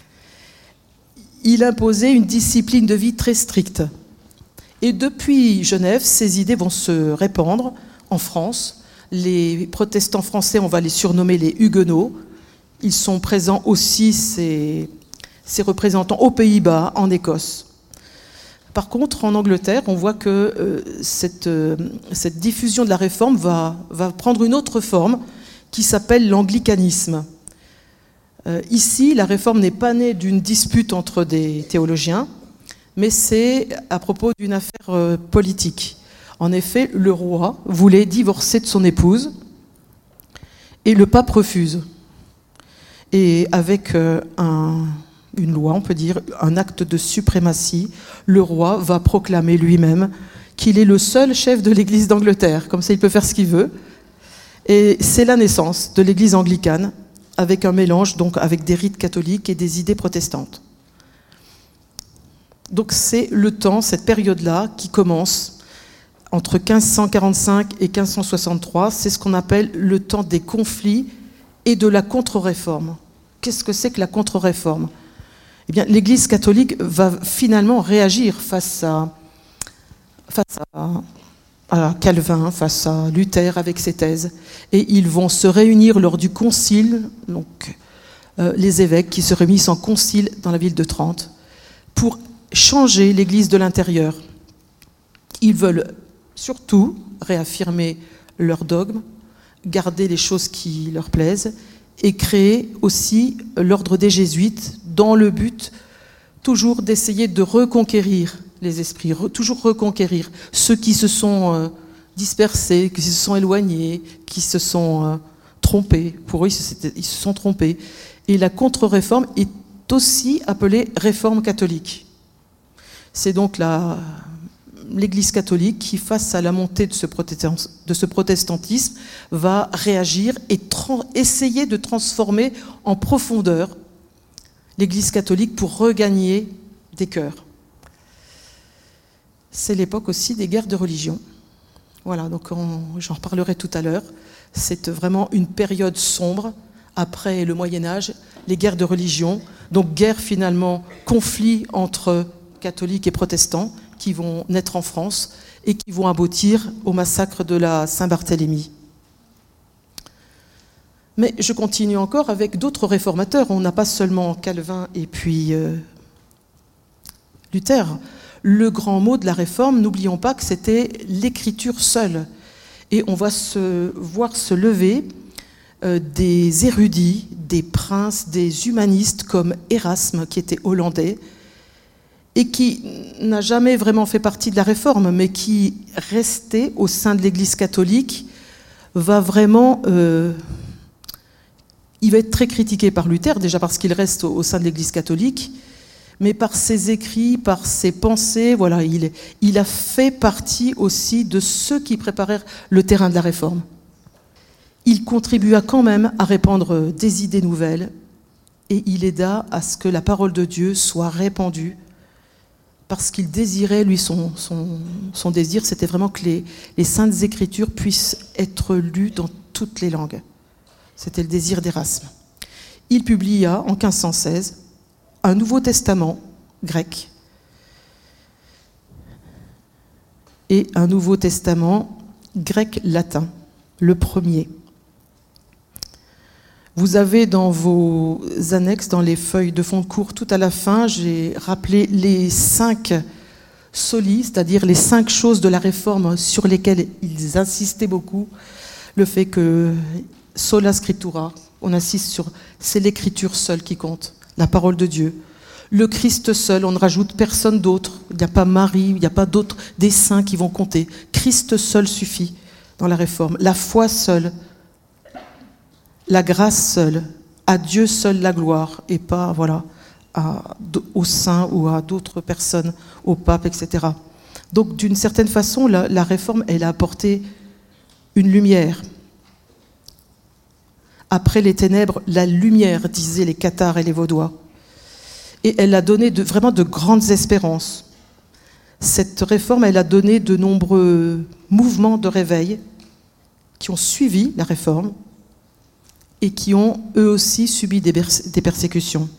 [SPEAKER 1] Il imposait une discipline de vie très stricte. Et depuis Genève, ces idées vont se répandre en France. Les protestants français, on va les surnommer les Huguenots. Ils sont présents aussi, ces représentants, aux Pays-Bas, en Écosse. Par contre, en Angleterre, on voit que cette diffusion de la réforme va prendre une autre forme qui s'appelle l'anglicanisme. Ici, la réforme n'est pas née d'une dispute entre des théologiens, mais c'est à propos d'une affaire politique. En effet, le roi voulait divorcer de son épouse et le pape refuse. Et avec une loi, on peut dire, un acte de suprématie, le roi va proclamer lui-même qu'il est le seul chef de l'Église d'Angleterre. Comme ça, il peut faire ce qu'il veut. Et c'est la naissance de l'Église anglicane, avec un mélange, donc avec des rites catholiques et des idées protestantes. Donc c'est le temps, cette période-là, qui commence entre 1545 et 1563. C'est ce qu'on appelle le temps des conflits et de la contre-réforme. Qu'est-ce que c'est que la contre-réforme ? Eh bien, l'Église catholique va finalement réagir face à Calvin, face à Luther avec ses thèses. Et ils vont se réunir lors du concile, donc les évêques qui se réunissent en concile dans la ville de Trente, pour changer l'Église de l'intérieur. Ils veulent surtout réaffirmer leurs dogmes, garder les choses qui leur plaisent, et créer aussi l'ordre des jésuites dans le but toujours d'essayer de reconquérir les esprits, toujours reconquérir ceux qui se sont dispersés, qui se sont éloignés, qui se sont trompés. Pour eux, ils se sont trompés. Et la contre-réforme est aussi appelée réforme catholique. C'est donc l'Église catholique qui, face à la montée de ce protestantisme, va réagir et essayer de transformer en profondeur l'Église catholique pour regagner des cœurs. C'est l'époque aussi des guerres de religion. Voilà, donc j'en reparlerai tout à l'heure. C'est vraiment une période sombre après le Moyen-Âge, les guerres de religion. Donc guerre finalement, conflit entre catholiques et protestants qui vont naître en France et qui vont aboutir au massacre de la Saint-Barthélemy. Mais je continue encore avec d'autres réformateurs. On n'a pas seulement Calvin et puis Luther. Le grand mot de la réforme, n'oublions pas que c'était l'écriture seule. Et on va voir se lever des érudits, des princes, des humanistes comme Erasme, qui était hollandais, et qui n'a jamais vraiment fait partie de la réforme, mais qui, resté au sein de l'Église catholique, va vraiment... il va être très critiqué par Luther, déjà parce qu'il reste au sein de l'Église catholique, mais par ses écrits, par ses pensées, voilà, il a fait partie aussi de ceux qui préparèrent le terrain de la réforme. Il contribua quand même à répandre des idées nouvelles et il aida à ce que la parole de Dieu soit répandue parce qu'il désirait, lui, son désir, c'était vraiment que les Saintes Écritures puissent être lues dans toutes les langues. C'était le désir d'Erasme. Il publia en 1516 un Nouveau Testament grec et un Nouveau Testament grec-latin, le premier. Vous avez dans vos annexes, dans les feuilles de fond de cours, tout à la fin, j'ai rappelé les 5 solis, c'est-à-dire les 5 choses de la Réforme sur lesquelles ils insistaient beaucoup. Le fait que sola scriptura, on insiste sur, c'est l'écriture seule qui compte, la parole de Dieu. Le Christ seul, on ne rajoute personne d'autre. Il n'y a pas Marie, il n'y a pas d'autres des saints qui vont compter. Christ seul suffit dans la Réforme. La foi seule, la grâce seule, à Dieu seul la gloire, et pas aux saints ou à d'autres personnes, au pape, etc. Donc d'une certaine façon, la Réforme, elle a apporté une lumière. Après les ténèbres, la lumière, disaient les Cathares et les Vaudois. Et elle a donné vraiment de grandes espérances. Cette Réforme, elle a donné de nombreux mouvements de réveil qui ont suivi la Réforme et qui ont eux aussi subi des persécutions.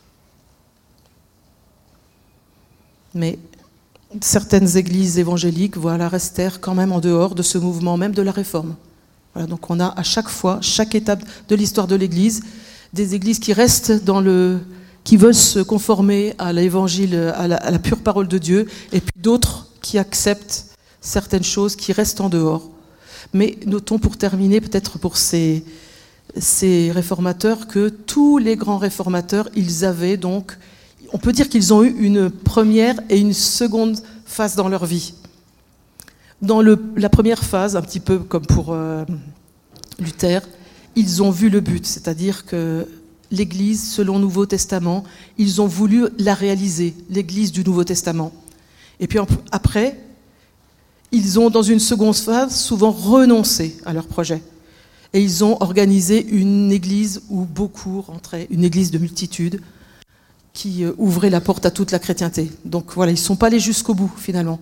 [SPEAKER 1] Mais certaines églises évangéliques restèrent quand même en dehors de ce mouvement, même de la Réforme. Voilà, donc on a à chaque fois, chaque étape de l'histoire de l'Église, des églises qui restent qui veulent se conformer à l'Évangile, à la pure parole de Dieu, et puis d'autres qui acceptent certaines choses, qui restent en dehors. Mais notons pour terminer, peut-être pour ces réformateurs, que tous les grands réformateurs, ils avaient donc, on peut dire qu'ils ont eu une première et une seconde phase dans leur vie. Dans la première phase, un petit peu comme pour Luther, ils ont vu le but, c'est-à-dire que l'Église, selon le Nouveau Testament, ils ont voulu la réaliser, l'Église du Nouveau Testament. Et puis après, ils ont, dans une seconde phase, souvent renoncé à leur projet. Et ils ont organisé une Église où beaucoup rentraient, une Église de multitude, qui ouvrait la porte à toute la chrétienté. Donc voilà, ils ne sont pas allés jusqu'au bout, finalement.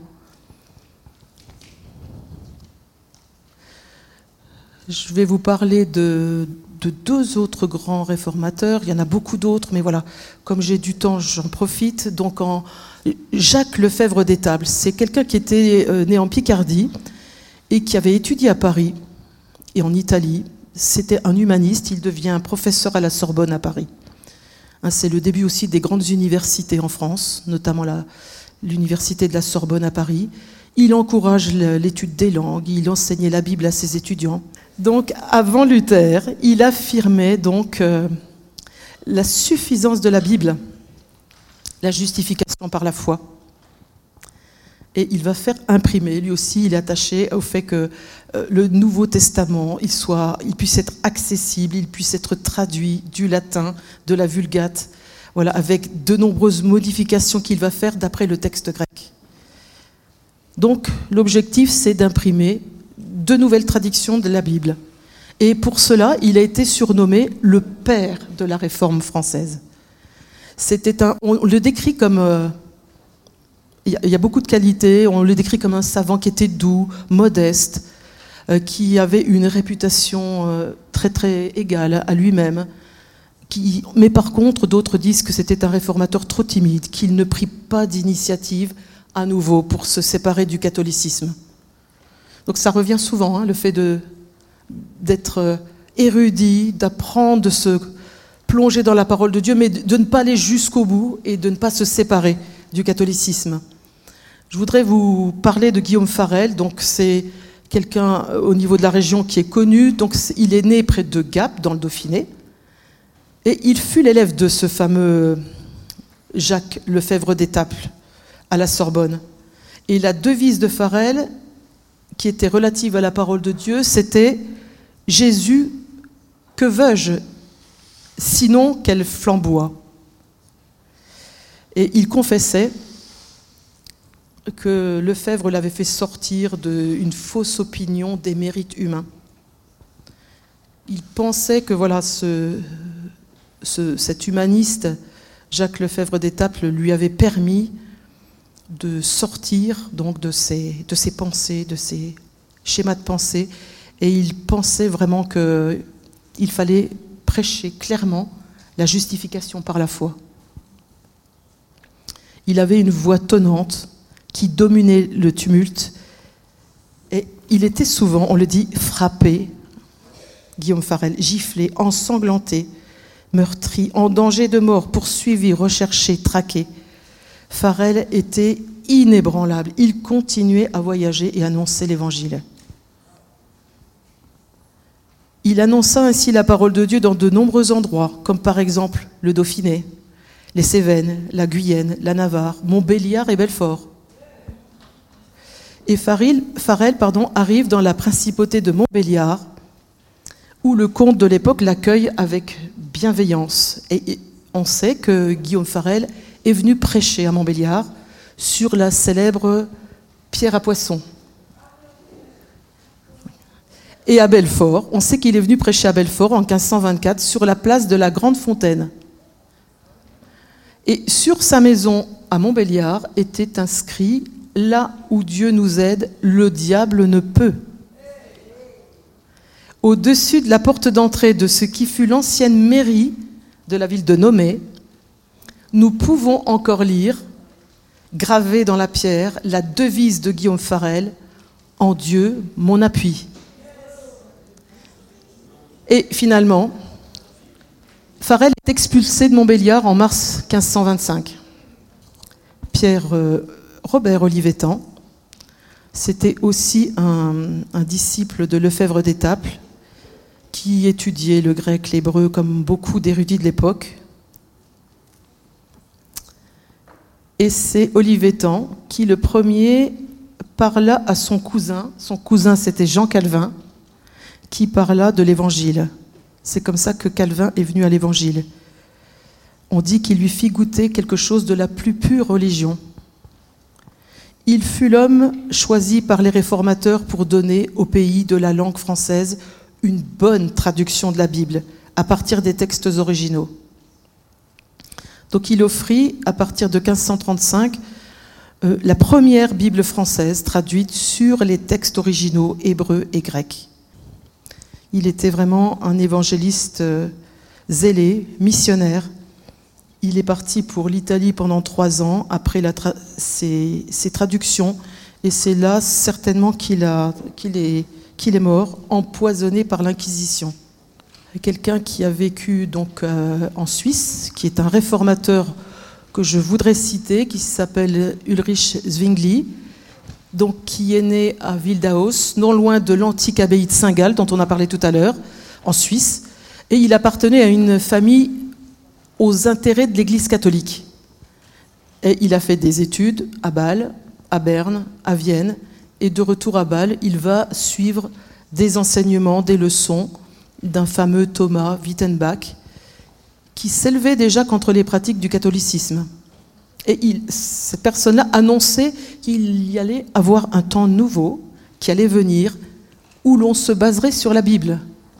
[SPEAKER 1] Je vais vous parler de 2 autres grands réformateurs. Il y en a beaucoup d'autres, mais voilà, comme j'ai du temps, j'en profite. Donc, Jacques Lefebvre d'Étable, c'est quelqu'un qui était né en Picardie et qui avait étudié à Paris et en Italie. C'était un humaniste, il devient professeur à la Sorbonne à Paris. C'est le début aussi des grandes universités en France, notamment l'université de la Sorbonne à Paris. Il encourage l'étude des langues, il enseignait la Bible à ses étudiants. Donc, avant Luther, il affirmait donc la suffisance de la Bible, la justification par la foi. Et il va faire imprimer, lui aussi, il est attaché au fait que le Nouveau Testament, il puisse être accessible, il puisse être traduit du latin, de la Vulgate, voilà, avec de nombreuses modifications qu'il va faire d'après le texte grec. Donc, l'objectif, c'est d'imprimer de nouvelles traductions de la Bible. Et pour cela, il a été surnommé le père de la Réforme française. On le décrit comme... il y a beaucoup de qualités. On le décrit comme un savant qui était doux, modeste, qui avait une réputation très très égale à lui-même. Mais par contre, d'autres disent que c'était un réformateur trop timide, qu'il ne prit pas d'initiative à nouveau pour se séparer du catholicisme. Donc ça revient souvent, le fait d'être érudit, d'apprendre, de se plonger dans la parole de Dieu, mais de ne pas aller jusqu'au bout et de ne pas se séparer du catholicisme. Je voudrais vous parler de Guillaume Farel. Donc c'est quelqu'un au niveau de la région qui est connu. Donc il est né près de Gap, dans le Dauphiné, et il fut l'élève de ce fameux Jacques Lefebvre d'Étable à la Sorbonne. Et la devise de Farel, qui était relative à la parole de Dieu, c'était « Jésus, que veux-je, sinon qu'elle flamboie ?» Et il confessait que Lefebvre l'avait fait sortir d'une fausse opinion des mérites humains. Il pensait que cet humaniste, Jacques Lefebvre d'Étable, lui avait permis de sortir donc de ses pensées, de ses schémas de pensée, et il pensait vraiment qu'il fallait prêcher clairement la justification par la foi. Il avait une voix tonnante qui dominait le tumulte. Et il était souvent, on le dit, frappé, Guillaume Farel, giflé, ensanglanté, meurtri, en danger de mort, poursuivi, recherché, traqué. Farel était inébranlable. Il continuait à voyager et annoncer l'Évangile. Il annonça ainsi la parole de Dieu dans de nombreux endroits, comme par exemple le Dauphiné, les Cévennes, la Guyenne, la Navarre, Montbéliard et Belfort. Et Farel arrive dans la principauté de Montbéliard, où le comte de l'époque l'accueille avec bienveillance. Et on sait que Guillaume Farel est venu prêcher à Montbéliard sur la célèbre pierre à poisson. Et à Belfort, on sait qu'il est venu prêcher à Belfort en 1524 sur la place de la Grande Fontaine. Et sur sa maison à Montbéliard était inscrit « Là où Dieu nous aide, le diable ne peut ». Au-dessus de la porte d'entrée de ce qui fut l'ancienne mairie de la ville de Nomé, nous pouvons encore lire, gravée dans la pierre, la devise de Guillaume Farel, « En Dieu, mon appui ». Et finalement, Farel est expulsé de Montbéliard en mars 1525. Pierre Robert Olivetan, c'était aussi un disciple de Lefebvre d'Étaples qui étudiait le grec, l'hébreu, comme beaucoup d'érudits de l'époque. Et c'est Olivetan qui, le premier, parla à son cousin c'était Jean Calvin, qui parla de l'Évangile. C'est comme ça que Calvin est venu à l'Évangile. On dit qu'il lui fit goûter quelque chose de la plus pure religion. Il fut l'homme choisi par les réformateurs pour donner au pays de la langue française une bonne traduction de la Bible à partir des textes originaux. Donc il offrit, à partir de 1535, la première Bible française traduite sur les textes originaux hébreux et grecs. Il était vraiment un évangéliste zélé, missionnaire. Il est parti pour l'Italie pendant 3 ans après ses traductions. Et c'est là certainement qu'il est mort, empoisonné par l'Inquisition. Quelqu'un qui a vécu donc, en Suisse, qui est un réformateur que je voudrais citer, qui s'appelle Ulrich Zwingli, donc, qui est né à Wildaus, non loin de l'antique abbaye de Saint-Gall, dont on a parlé tout à l'heure, en Suisse. Et il appartenait à une famille aux intérêts de l'Église catholique. Et il a fait des études à Bâle, à Berne, à Vienne. Et de retour à Bâle, il va suivre des enseignements, des leçons d'un fameux Thomas Wittenbach, qui s'élevait déjà contre les pratiques du catholicisme. Et cette personne-là annonçait qu'il y allait avoir un temps nouveau qui allait venir où l'on se baserait sur la Bible.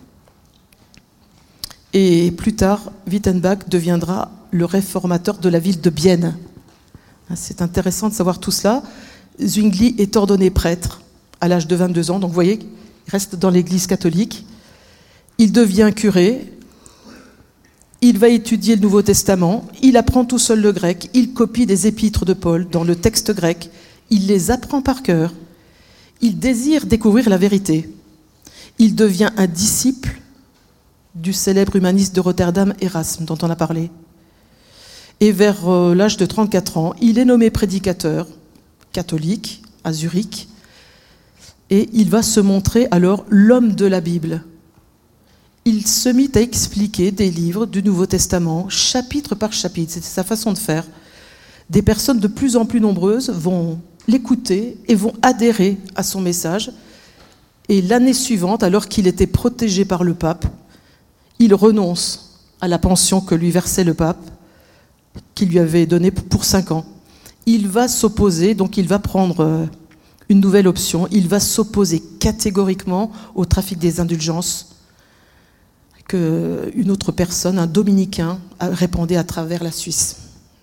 [SPEAKER 1] Et plus tard, Wittenbach deviendra le réformateur de la ville de Bienne. C'est intéressant de savoir tout cela. Zwingli est ordonné prêtre à l'âge de 22 ans, donc vous voyez, il reste dans l'Église catholique. Il devient curé. Il va étudier le Nouveau Testament, il apprend tout seul le grec, il copie des épîtres de Paul dans le texte grec, il les apprend par cœur, il désire découvrir la vérité. Il devient un disciple du célèbre humaniste de Rotterdam, Erasme, dont on a parlé. Et vers l'âge de 34 ans, il est nommé prédicateur catholique à Zurich, et il va se montrer alors l'homme de la Bible. Il se mit à expliquer des livres du Nouveau Testament, chapitre par chapitre. C'était sa façon de faire. Des personnes de plus en plus nombreuses vont l'écouter et vont adhérer à son message. Et l'année suivante, alors qu'il était protégé par le pape, il renonce à la pension que lui versait le pape, qu'il lui avait donnée pour 5 ans. Il va s'opposer, donc il va prendre une nouvelle option. Il va s'opposer catégoriquement au trafic des indulgences qu'une autre personne, un dominicain, répandait à travers la Suisse.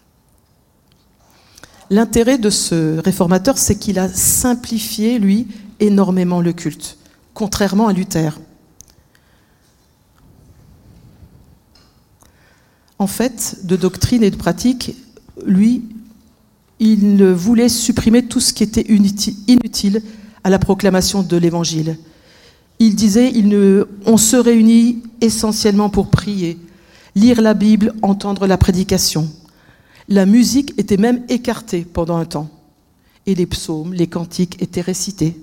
[SPEAKER 1] L'intérêt de ce réformateur, c'est qu'il a simplifié, lui, énormément le culte, contrairement à Luther. En fait, de doctrine et de pratique, lui il voulait supprimer tout ce qui était inutile à la proclamation de l'Évangile. Il disait, on se réunit essentiellement pour prier, lire la Bible, entendre la prédication. La musique était même écartée pendant un temps. Et les psaumes, les cantiques étaient récités.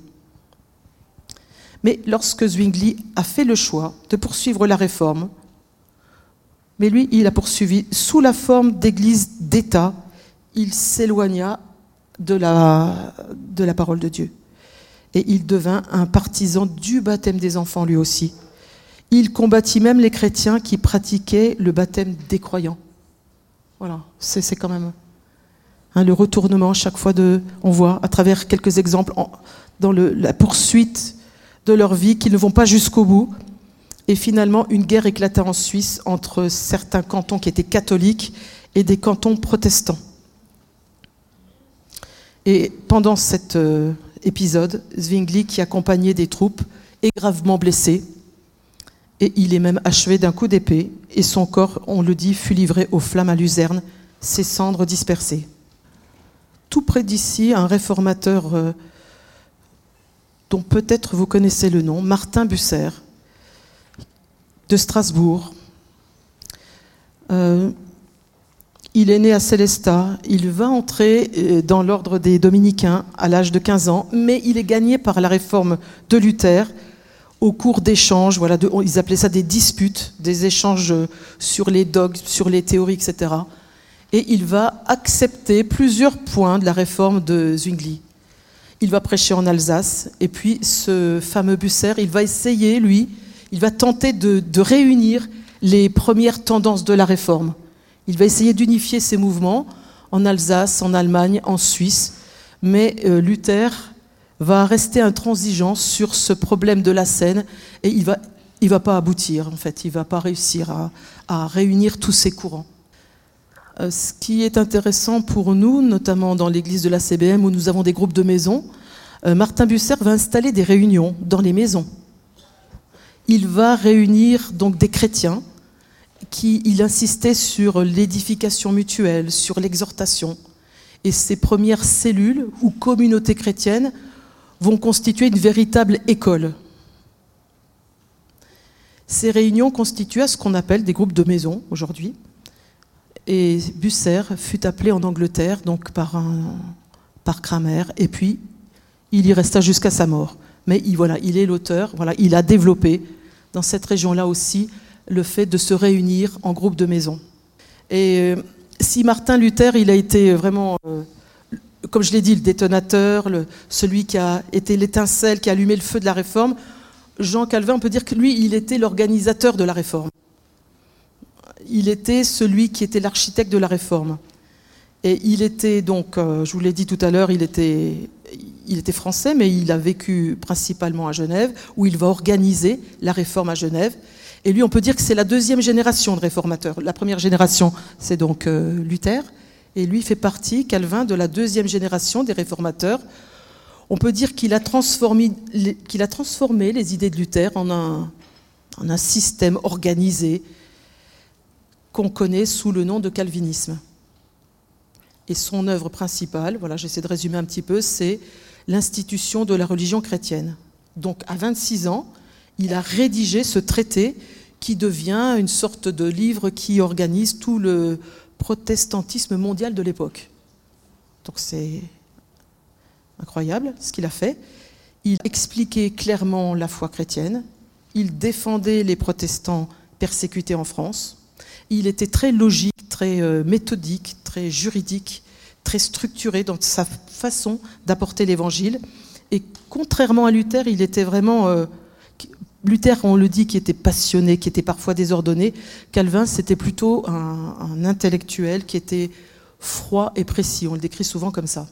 [SPEAKER 1] Mais lorsque Zwingli a fait le choix de poursuivre la réforme, mais lui, il a poursuivi sous la forme d'église d'État, il s'éloigna de la parole de Dieu. Et il devint un partisan du baptême des enfants lui aussi. Il combattit même les chrétiens qui pratiquaient le baptême des croyants. Voilà, c'est quand même le retournement chaque fois on voit à travers quelques exemples dans la poursuite de leur vie qu'ils ne vont pas jusqu'au bout. Et finalement, une guerre éclata en Suisse entre certains cantons qui étaient catholiques et des cantons protestants. Et pendant cet épisode, Zwingli, qui accompagnait des troupes, est gravement blessé. Et il est même achevé d'un coup d'épée. Et son corps, on le dit, fut livré aux flammes à Luzerne, ses cendres dispersées. Tout près d'ici, un réformateur dont peut-être vous connaissez le nom, Martin Bucer, de Strasbourg. Il est né à Sélestat. Il va entrer dans l'ordre des Dominicains à l'âge de 15 ans, mais il est gagné par la réforme de Luther au cours d'échanges. Voilà, ils appelaient ça des disputes, des échanges sur les dogmes, sur les théories, etc. Et il va accepter plusieurs points de la réforme de Zwingli. Il va prêcher en Alsace, et puis ce fameux Bucer, il va essayer, lui, il va tenter de réunir les premières tendances de la réforme. Il va essayer d'unifier ces mouvements en Alsace, en Allemagne, en Suisse, mais Luther va rester intransigeant sur ce problème de la scène, et il va pas aboutir, en fait, il va pas réussir à réunir tous ces courants. Ce qui est intéressant pour nous, notamment dans l'église de la CBM où nous avons des groupes de maisons, Martin Bucer va installer des réunions dans les maisons. Il va réunir donc des chrétiens il insistait sur l'édification mutuelle, sur l'exhortation. Et ces premières cellules ou communautés chrétiennes vont constituer une véritable école. Ces réunions constituaient ce qu'on appelle des groupes de maisons aujourd'hui. Et Bucer fut appelé en Angleterre donc par Cramer, et puis il y resta jusqu'à sa mort. Mais il est l'auteur, il a développé dans cette région-là aussi le fait de se réunir en groupe de maisons. Et si Martin Luther, il a été vraiment, comme je l'ai dit, le détonateur, celui qui a été l'étincelle, qui a allumé le feu de la réforme, Jean Calvin, on peut dire que lui, il était l'organisateur de la réforme. Il était celui qui était l'architecte de la réforme. Et il était donc, je vous l'ai dit tout à l'heure, il était français, mais il a vécu principalement à Genève, où il va organiser la réforme à Genève. Et lui, on peut dire que c'est la deuxième génération de réformateurs. La première génération, c'est donc Luther. Et lui fait partie, Calvin, de la deuxième génération des réformateurs. On peut dire qu'il a transformé les idées de Luther en un système organisé qu'on connaît sous le nom de calvinisme. Et son œuvre principale, j'essaie de résumer un petit peu, c'est l'institution de la religion chrétienne. Donc à 26 ans, il a rédigé ce traité qui devient une sorte de livre qui organise tout le protestantisme mondial de l'époque. Donc c'est incroyable ce qu'il a fait. Il expliquait clairement la foi chrétienne. Il défendait les protestants persécutés en France. Il était très logique, très méthodique, très juridique, très structuré dans sa façon d'apporter l'évangile. Et contrairement à Luther, il était vraiment... Luther, on le dit, qui était passionné, qui était parfois désordonné. Calvin, c'était plutôt un intellectuel qui était froid et précis. On le décrit souvent comme ça.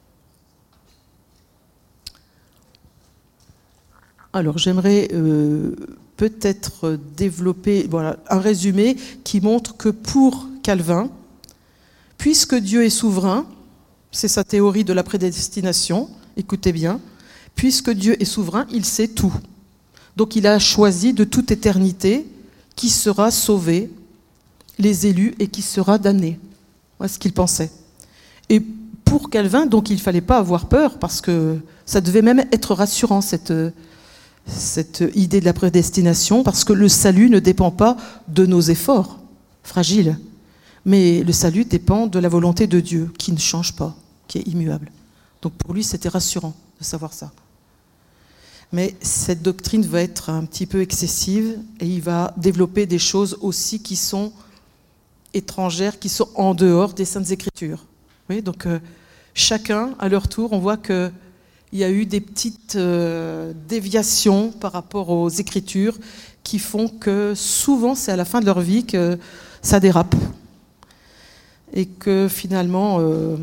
[SPEAKER 1] Alors, j'aimerais peut-être développer un résumé qui montre que pour Calvin, puisque Dieu est souverain, c'est sa théorie de la prédestination, écoutez bien, puisque Dieu est souverain, il sait tout. Donc il a choisi de toute éternité qui sera sauvé, les élus, et qui sera damné. Voilà ce qu'il pensait. Et pour Calvin, donc il ne fallait pas avoir peur, parce que ça devait même être rassurant, cette idée de la prédestination, parce que le salut ne dépend pas de nos efforts fragiles, mais le salut dépend de la volonté de Dieu, qui ne change pas, qui est immuable. Donc pour lui, c'était rassurant de savoir ça. Mais cette doctrine va être un petit peu excessive, et il va développer des choses aussi qui sont étrangères, qui sont en dehors des Saintes Écritures. Oui, donc chacun, à leur tour, on voit qu'il y a eu des petites déviations par rapport aux Écritures qui font que souvent, c'est à la fin de leur vie que ça dérape. Et que finalement,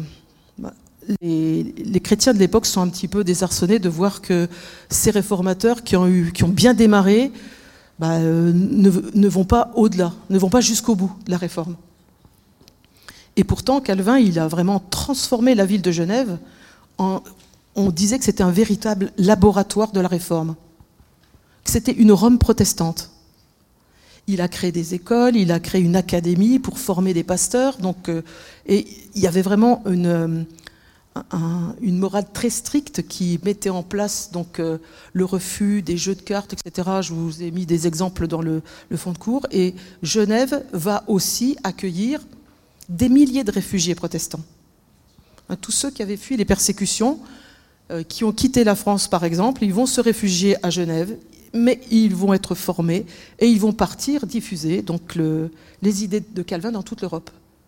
[SPEAKER 1] les chrétiens de l'époque sont un petit peu désarçonnés de voir que ces réformateurs qui ont bien démarré ne vont pas au-delà, ne vont pas jusqu'au bout de la réforme. Et pourtant, Calvin, il a vraiment transformé la ville de Genève. On disait que c'était un véritable laboratoire de la réforme, que c'était une Rome protestante. Il a créé des écoles, il a créé une académie pour former des pasteurs. Et il y avait vraiment une morale très stricte qui mettait en place le refus des jeux de cartes, etc. Je vous ai mis des exemples dans le fond de cours. Et Genève va aussi accueillir des milliers de réfugiés protestants. Tous ceux qui avaient fui les persécutions, qui ont quitté la France par exemple, ils vont se réfugier à Genève, mais ils vont être formés et ils vont partir diffuser les idées de Calvin dans toute l'Europe.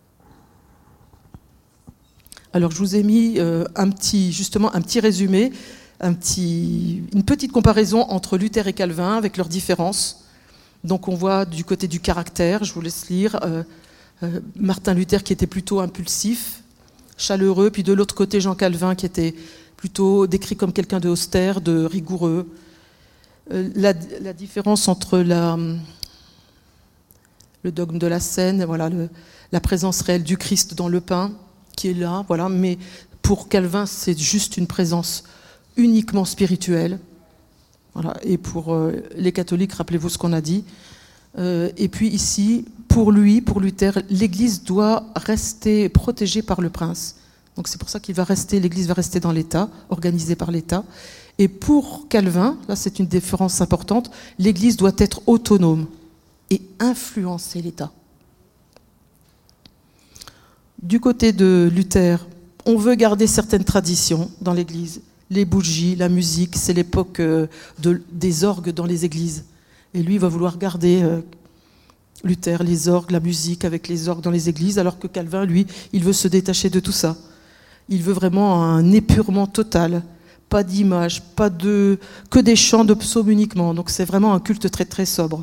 [SPEAKER 1] Alors je vous ai mis un petit résumé, une petite comparaison entre Luther et Calvin avec leurs différences. Donc on voit du côté du caractère, je vous laisse lire, Martin Luther qui était plutôt impulsif, chaleureux, puis de l'autre côté Jean Calvin qui était plutôt décrit comme quelqu'un de austère, de rigoureux. La différence entre le dogme de la scène, voilà, la présence réelle du Christ dans le pain, qui est là, voilà, mais pour Calvin, c'est juste une présence uniquement spirituelle. Voilà, et pour les catholiques, rappelez-vous ce qu'on a dit. Et puis ici, pour Luther, l'Église doit rester protégée par le prince. Donc c'est pour ça l'Église va rester dans l'État, organisée par l'État. Et pour Calvin, là c'est une différence importante, l'Église doit être autonome et influencer l'État. Du côté de Luther, on veut garder certaines traditions dans l'Église. Les bougies, la musique, c'est l'époque des orgues dans les églises. Et lui, il va vouloir garder, Luther, les orgues, la musique avec les orgues dans les églises, alors que Calvin, lui, il veut se détacher de tout ça. Il veut vraiment un épurement total, pas d'image, que des chants de psaumes uniquement. Donc c'est vraiment un culte très très sobre.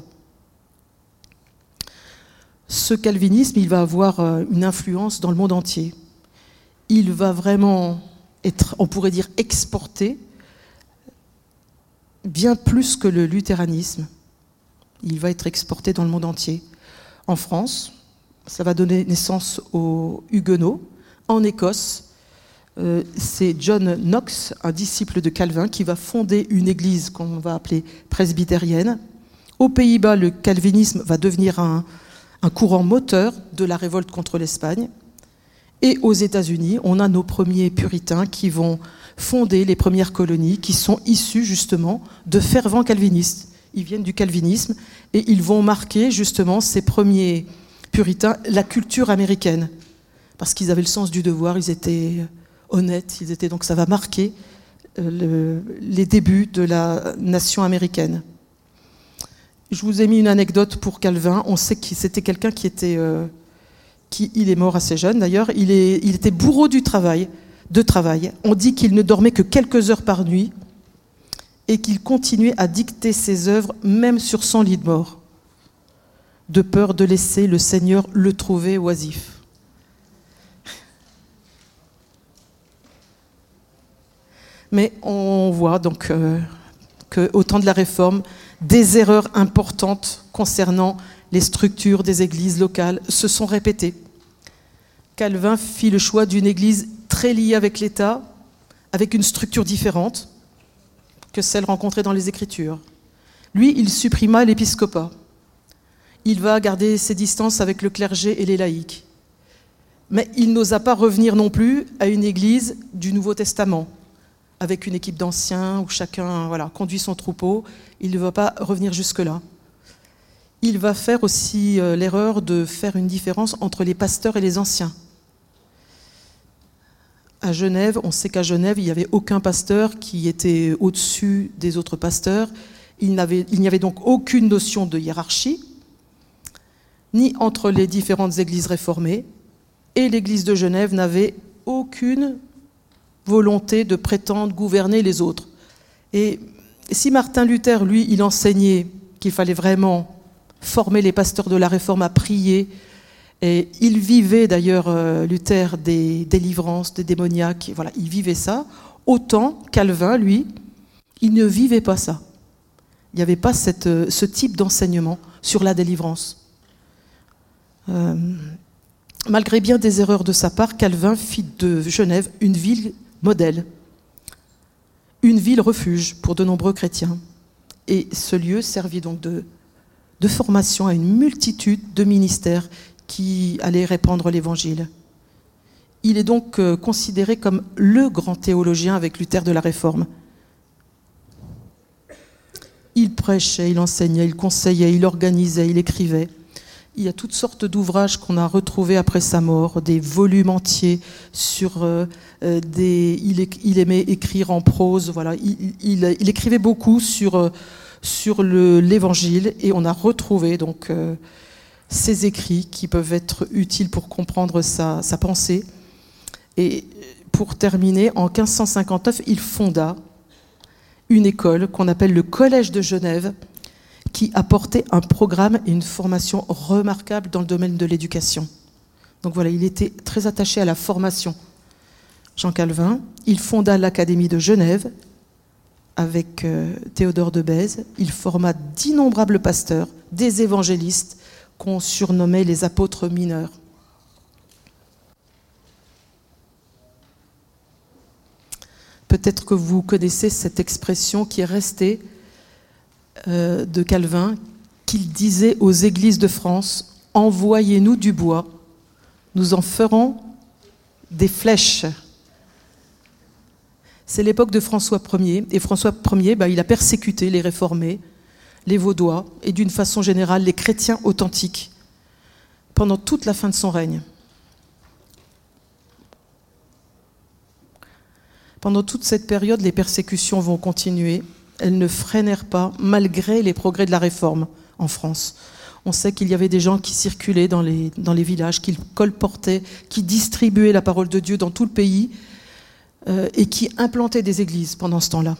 [SPEAKER 1] Ce calvinisme, il va avoir une influence dans le monde entier. Il va vraiment être, on pourrait dire, exporté bien plus que le luthéranisme. Il va être exporté dans le monde entier. En France, ça va donner naissance aux Huguenots. En Écosse, c'est John Knox, un disciple de Calvin, qui va fonder une église qu'on va appeler presbytérienne. Aux Pays-Bas, le calvinisme va devenir un courant moteur de la révolte contre l'Espagne. Et aux États-Unis, on a nos premiers puritains qui vont fonder les premières colonies, qui sont issus justement de fervents calvinistes. Ils viennent du calvinisme et ils vont marquer justement ces premiers puritains, la culture américaine. Parce qu'ils avaient le sens du devoir, ils étaient honnêtes, donc ça va marquer les débuts de la nation américaine. Je vous ai mis une anecdote pour Calvin. On sait que c'était quelqu'un il est mort assez jeune d'ailleurs. Il était bourreau de travail. On dit qu'il ne dormait que quelques heures par nuit et qu'il continuait à dicter ses œuvres même sur son lit de mort, de peur de laisser le Seigneur le trouver oisif. Mais on voit donc qu'au temps de la Réforme, des erreurs importantes concernant les structures des églises locales se sont répétées. Calvin fit le choix d'une église très liée avec l'État, avec une structure différente que celle rencontrée dans les Écritures. Lui, il supprima l'épiscopat. Il va garder ses distances avec le clergé et les laïcs. Mais il n'osa pas revenir non plus à une église du Nouveau Testament, avec une équipe d'anciens où chacun conduit son troupeau. Il ne va pas revenir jusque-là. Il va faire aussi l'erreur de faire une différence entre les pasteurs et les anciens. À Genève, on sait qu'à Genève, il n'y avait aucun pasteur qui était au-dessus des autres pasteurs. Il n'y avait donc aucune notion de hiérarchie, ni entre les différentes églises réformées. Et l'église de Genève n'avait aucune volonté de prétendre gouverner les autres. Et si Martin Luther, lui, il enseignait qu'il fallait vraiment former les pasteurs de la Réforme à prier, et il vivait d'ailleurs, Luther, des délivrances, des démoniaques, il vivait ça, autant Calvin, lui, il ne vivait pas ça. Il n'y avait pas ce type d'enseignement sur la délivrance. Malgré bien des erreurs de sa part, Calvin fit de Genève une ville modèle, une ville refuge pour de nombreux chrétiens. Et ce lieu servit donc de formation à une multitude de ministères qui allaient répandre l'Évangile. Il est donc considéré comme le grand théologien avec Luther de la Réforme. Il prêchait, il enseignait, il conseillait, il organisait, il écrivait. Il y a toutes sortes d'ouvrages qu'on a retrouvés après sa mort, des volumes entiers sur il aimait écrire en prose. Il écrivait beaucoup sur l'Évangile, et on a retrouvé donc ses écrits qui peuvent être utiles pour comprendre sa pensée. Et pour terminer, en 1559, il fonda une école qu'on appelle le Collège de Genève, qui apportait un programme et une formation remarquables dans le domaine de l'éducation. Donc il était très attaché à la formation. Jean Calvin, il fonda l'Académie de Genève avec Théodore de Bèze. Il forma d'innombrables pasteurs, des évangélistes qu'on surnommait les apôtres mineurs. Peut-être que vous connaissez cette expression qui est restée de Calvin, qu'il disait aux églises de France: « Envoyez-nous du bois, nous en ferons des flèches ». C'est l'époque de François Ier, et François Ier, il a persécuté les réformés, les Vaudois, et d'une façon générale les chrétiens authentiques, pendant toute la fin de son règne. Pendant toute cette période, les persécutions vont continuer. Elles ne freinèrent pas, malgré les progrès de la Réforme en France. On sait qu'il y avait des gens qui circulaient dans les villages, qui colportaient, qui distribuaient la parole de Dieu dans tout le pays, et qui implantaient des églises pendant ce temps-là.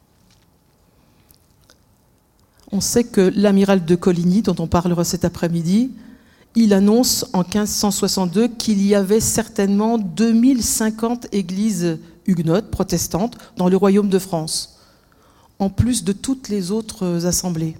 [SPEAKER 1] On sait que l'amiral de Coligny, dont on parlera cet après-midi, il annonce en 1562 qu'il y avait certainement 2050 églises huguenotes, protestantes, dans le royaume de France, en plus de toutes les autres assemblées.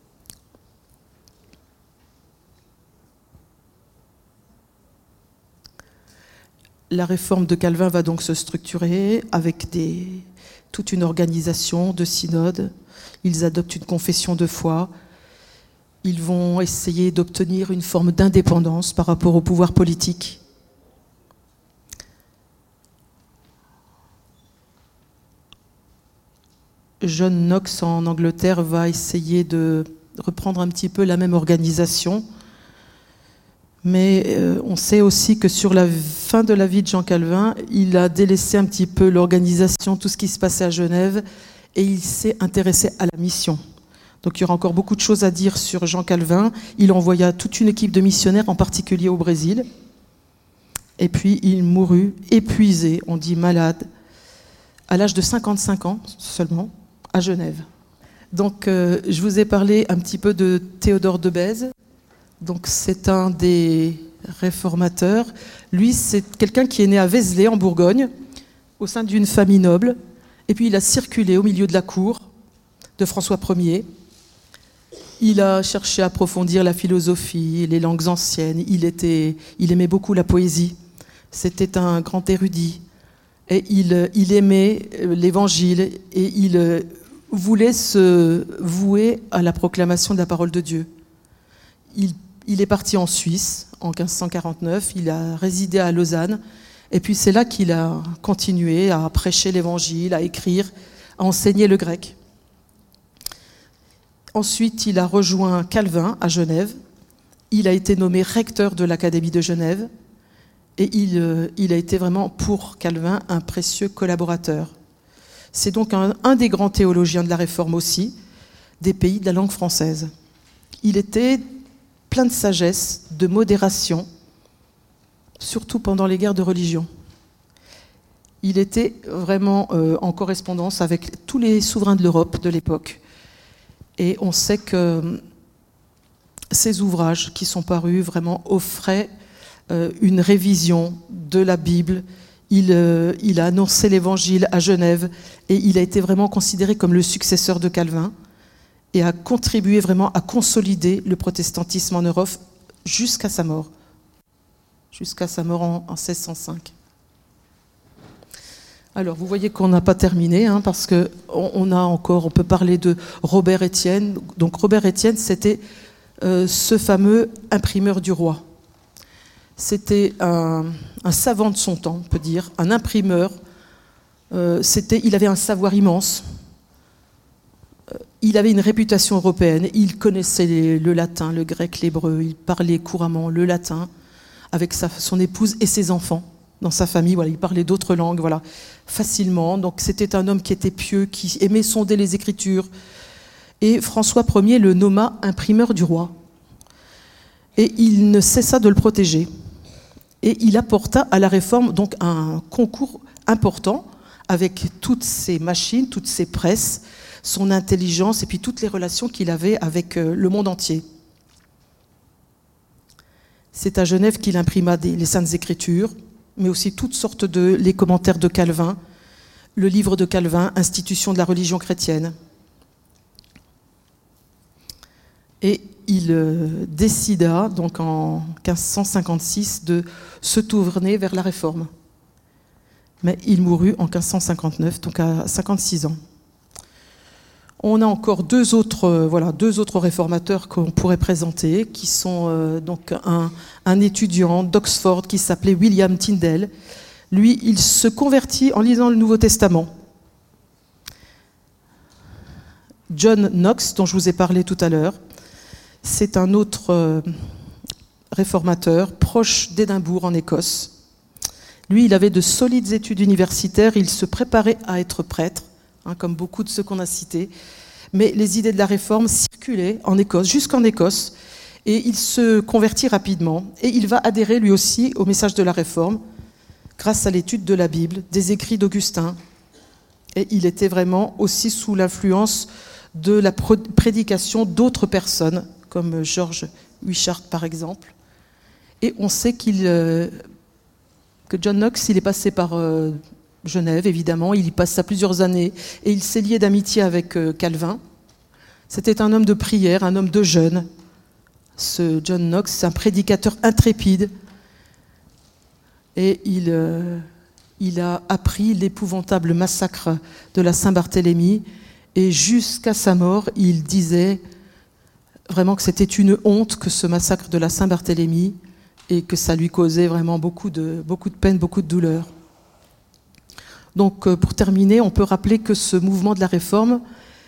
[SPEAKER 1] La réforme de Calvin va donc se structurer avec toute une organisation de synodes. Ils adoptent une confession de foi. Ils vont essayer d'obtenir une forme d'indépendance par rapport au pouvoir politique. John Knox en Angleterre va essayer de reprendre un petit peu la même organisation. Mais on sait aussi que sur la fin de la vie de Jean Calvin, il a délaissé un petit peu l'organisation, tout ce qui se passait à Genève, et il s'est intéressé à la mission. Donc il y aura encore beaucoup de choses à dire sur Jean Calvin. Il envoya toute une équipe de missionnaires, en particulier au Brésil. Et puis il mourut épuisé, on dit malade, à l'âge de 55 ans seulement, à Genève. Donc je vous ai parlé un petit peu de Théodore de Bèze. Donc c'est un des réformateurs. Lui, c'est quelqu'un qui est né à Vézelay, en Bourgogne, au sein d'une famille noble. Et puis il a circulé au milieu de la cour de François Ier. Il a cherché à approfondir la philosophie, les langues anciennes. Il aimait beaucoup la poésie. C'était un grand érudit. Et il aimait l'Évangile et il voulait se vouer à la proclamation de la parole de Dieu. Il il est parti en Suisse en 1549, il a résidé à Lausanne, et puis c'est là qu'il a continué à prêcher l'Évangile, à écrire, à enseigner le grec. Ensuite, il a rejoint Calvin à Genève. Il a été nommé recteur de l'Académie de Genève et il a été vraiment pour Calvin un précieux collaborateur. C'est donc un des grands théologiens de la Réforme aussi, des pays de la langue française. Il était plein de sagesse, de modération, surtout pendant les guerres de religion. Il était vraiment en correspondance avec tous les souverains de l'Europe de l'époque. Et on sait que ces ouvrages qui sont parus vraiment offraient une révision de la Bible. Il a annoncé l'Évangile à Genève et il a été vraiment considéré comme le successeur de Calvin et a contribué vraiment à consolider le protestantisme en Europe jusqu'à sa mort. Jusqu'à sa mort en 1605. Alors, vous voyez qu'on n'a pas terminé, parce on peut parler de Robert Estienne. Donc, Robert Estienne, c'était ce fameux imprimeur du roi. C'était un savant de son temps, on peut dire, un imprimeur. Il avait un savoir immense. Il avait une réputation européenne. Il connaissait le latin, le grec, l'hébreu. Il parlait couramment le latin avec son épouse et ses enfants. Dans sa famille, il parlait d'autres langues, facilement. Donc c'était un homme qui était pieux, qui aimait sonder les Écritures. Et François Ier le nomma imprimeur du roi. Et il ne cessa de le protéger. Et il apporta à la Réforme donc un concours important avec toutes ces machines, toutes ces presses, son intelligence et puis toutes les relations qu'il avait avec le monde entier. C'est à Genève qu'il imprima les Saintes Écritures, mais aussi toutes sortes les commentaires de Calvin, le livre de Calvin, Institution de la religion chrétienne. Et il décida, donc en 1556, de se tourner vers la Réforme. Mais il mourut en 1559, donc à 56 ans. On a encore deux autres réformateurs qu'on pourrait présenter, qui sont donc un étudiant d'Oxford qui s'appelait William Tyndale. Lui, il se convertit en lisant le Nouveau Testament. John Knox, dont je vous ai parlé tout à l'heure, c'est un autre réformateur proche d'Édimbourg en Écosse. Lui, il avait de solides études universitaires, il se préparait à être prêtre, comme beaucoup de ceux qu'on a cités. Mais les idées de la Réforme circulaient en Écosse, jusqu'en Écosse, et il se convertit rapidement. Et il va adhérer lui aussi au message de la Réforme, grâce à l'étude de la Bible, des écrits d'Augustin. Et il était vraiment aussi sous l'influence de la prédication d'autres personnes, comme George Wishart par exemple. Et on sait que John Knox, il est passé par Genève, évidemment, il y passa plusieurs années et il s'est lié d'amitié avec Calvin. C'était un homme de prière, un homme de jeûne. Ce John Knox, c'est un prédicateur intrépide et il a appris l'épouvantable massacre de la Saint-Barthélemy et jusqu'à sa mort, il disait vraiment que c'était une honte que ce massacre de la Saint-Barthélemy et que ça lui causait vraiment beaucoup de peine, beaucoup de douleur. Donc, pour terminer, on peut rappeler que ce mouvement de la Réforme,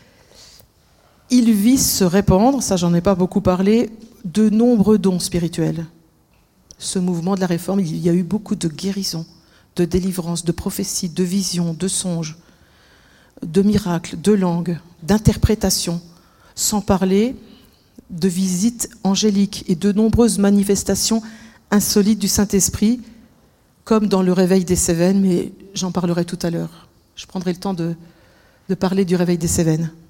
[SPEAKER 1] il vise se répandre, ça j'en ai pas beaucoup parlé, de nombreux dons spirituels. Ce mouvement de la Réforme, il y a eu beaucoup de guérisons, de délivrances, de prophéties, de visions, de songes, de miracles, de langues, d'interprétations, sans parler de visites angéliques et de nombreuses manifestations insolites du Saint-Esprit, comme dans le réveil des Cévennes, mais j'en parlerai tout à l'heure. Je prendrai le temps de parler du réveil des Cévennes.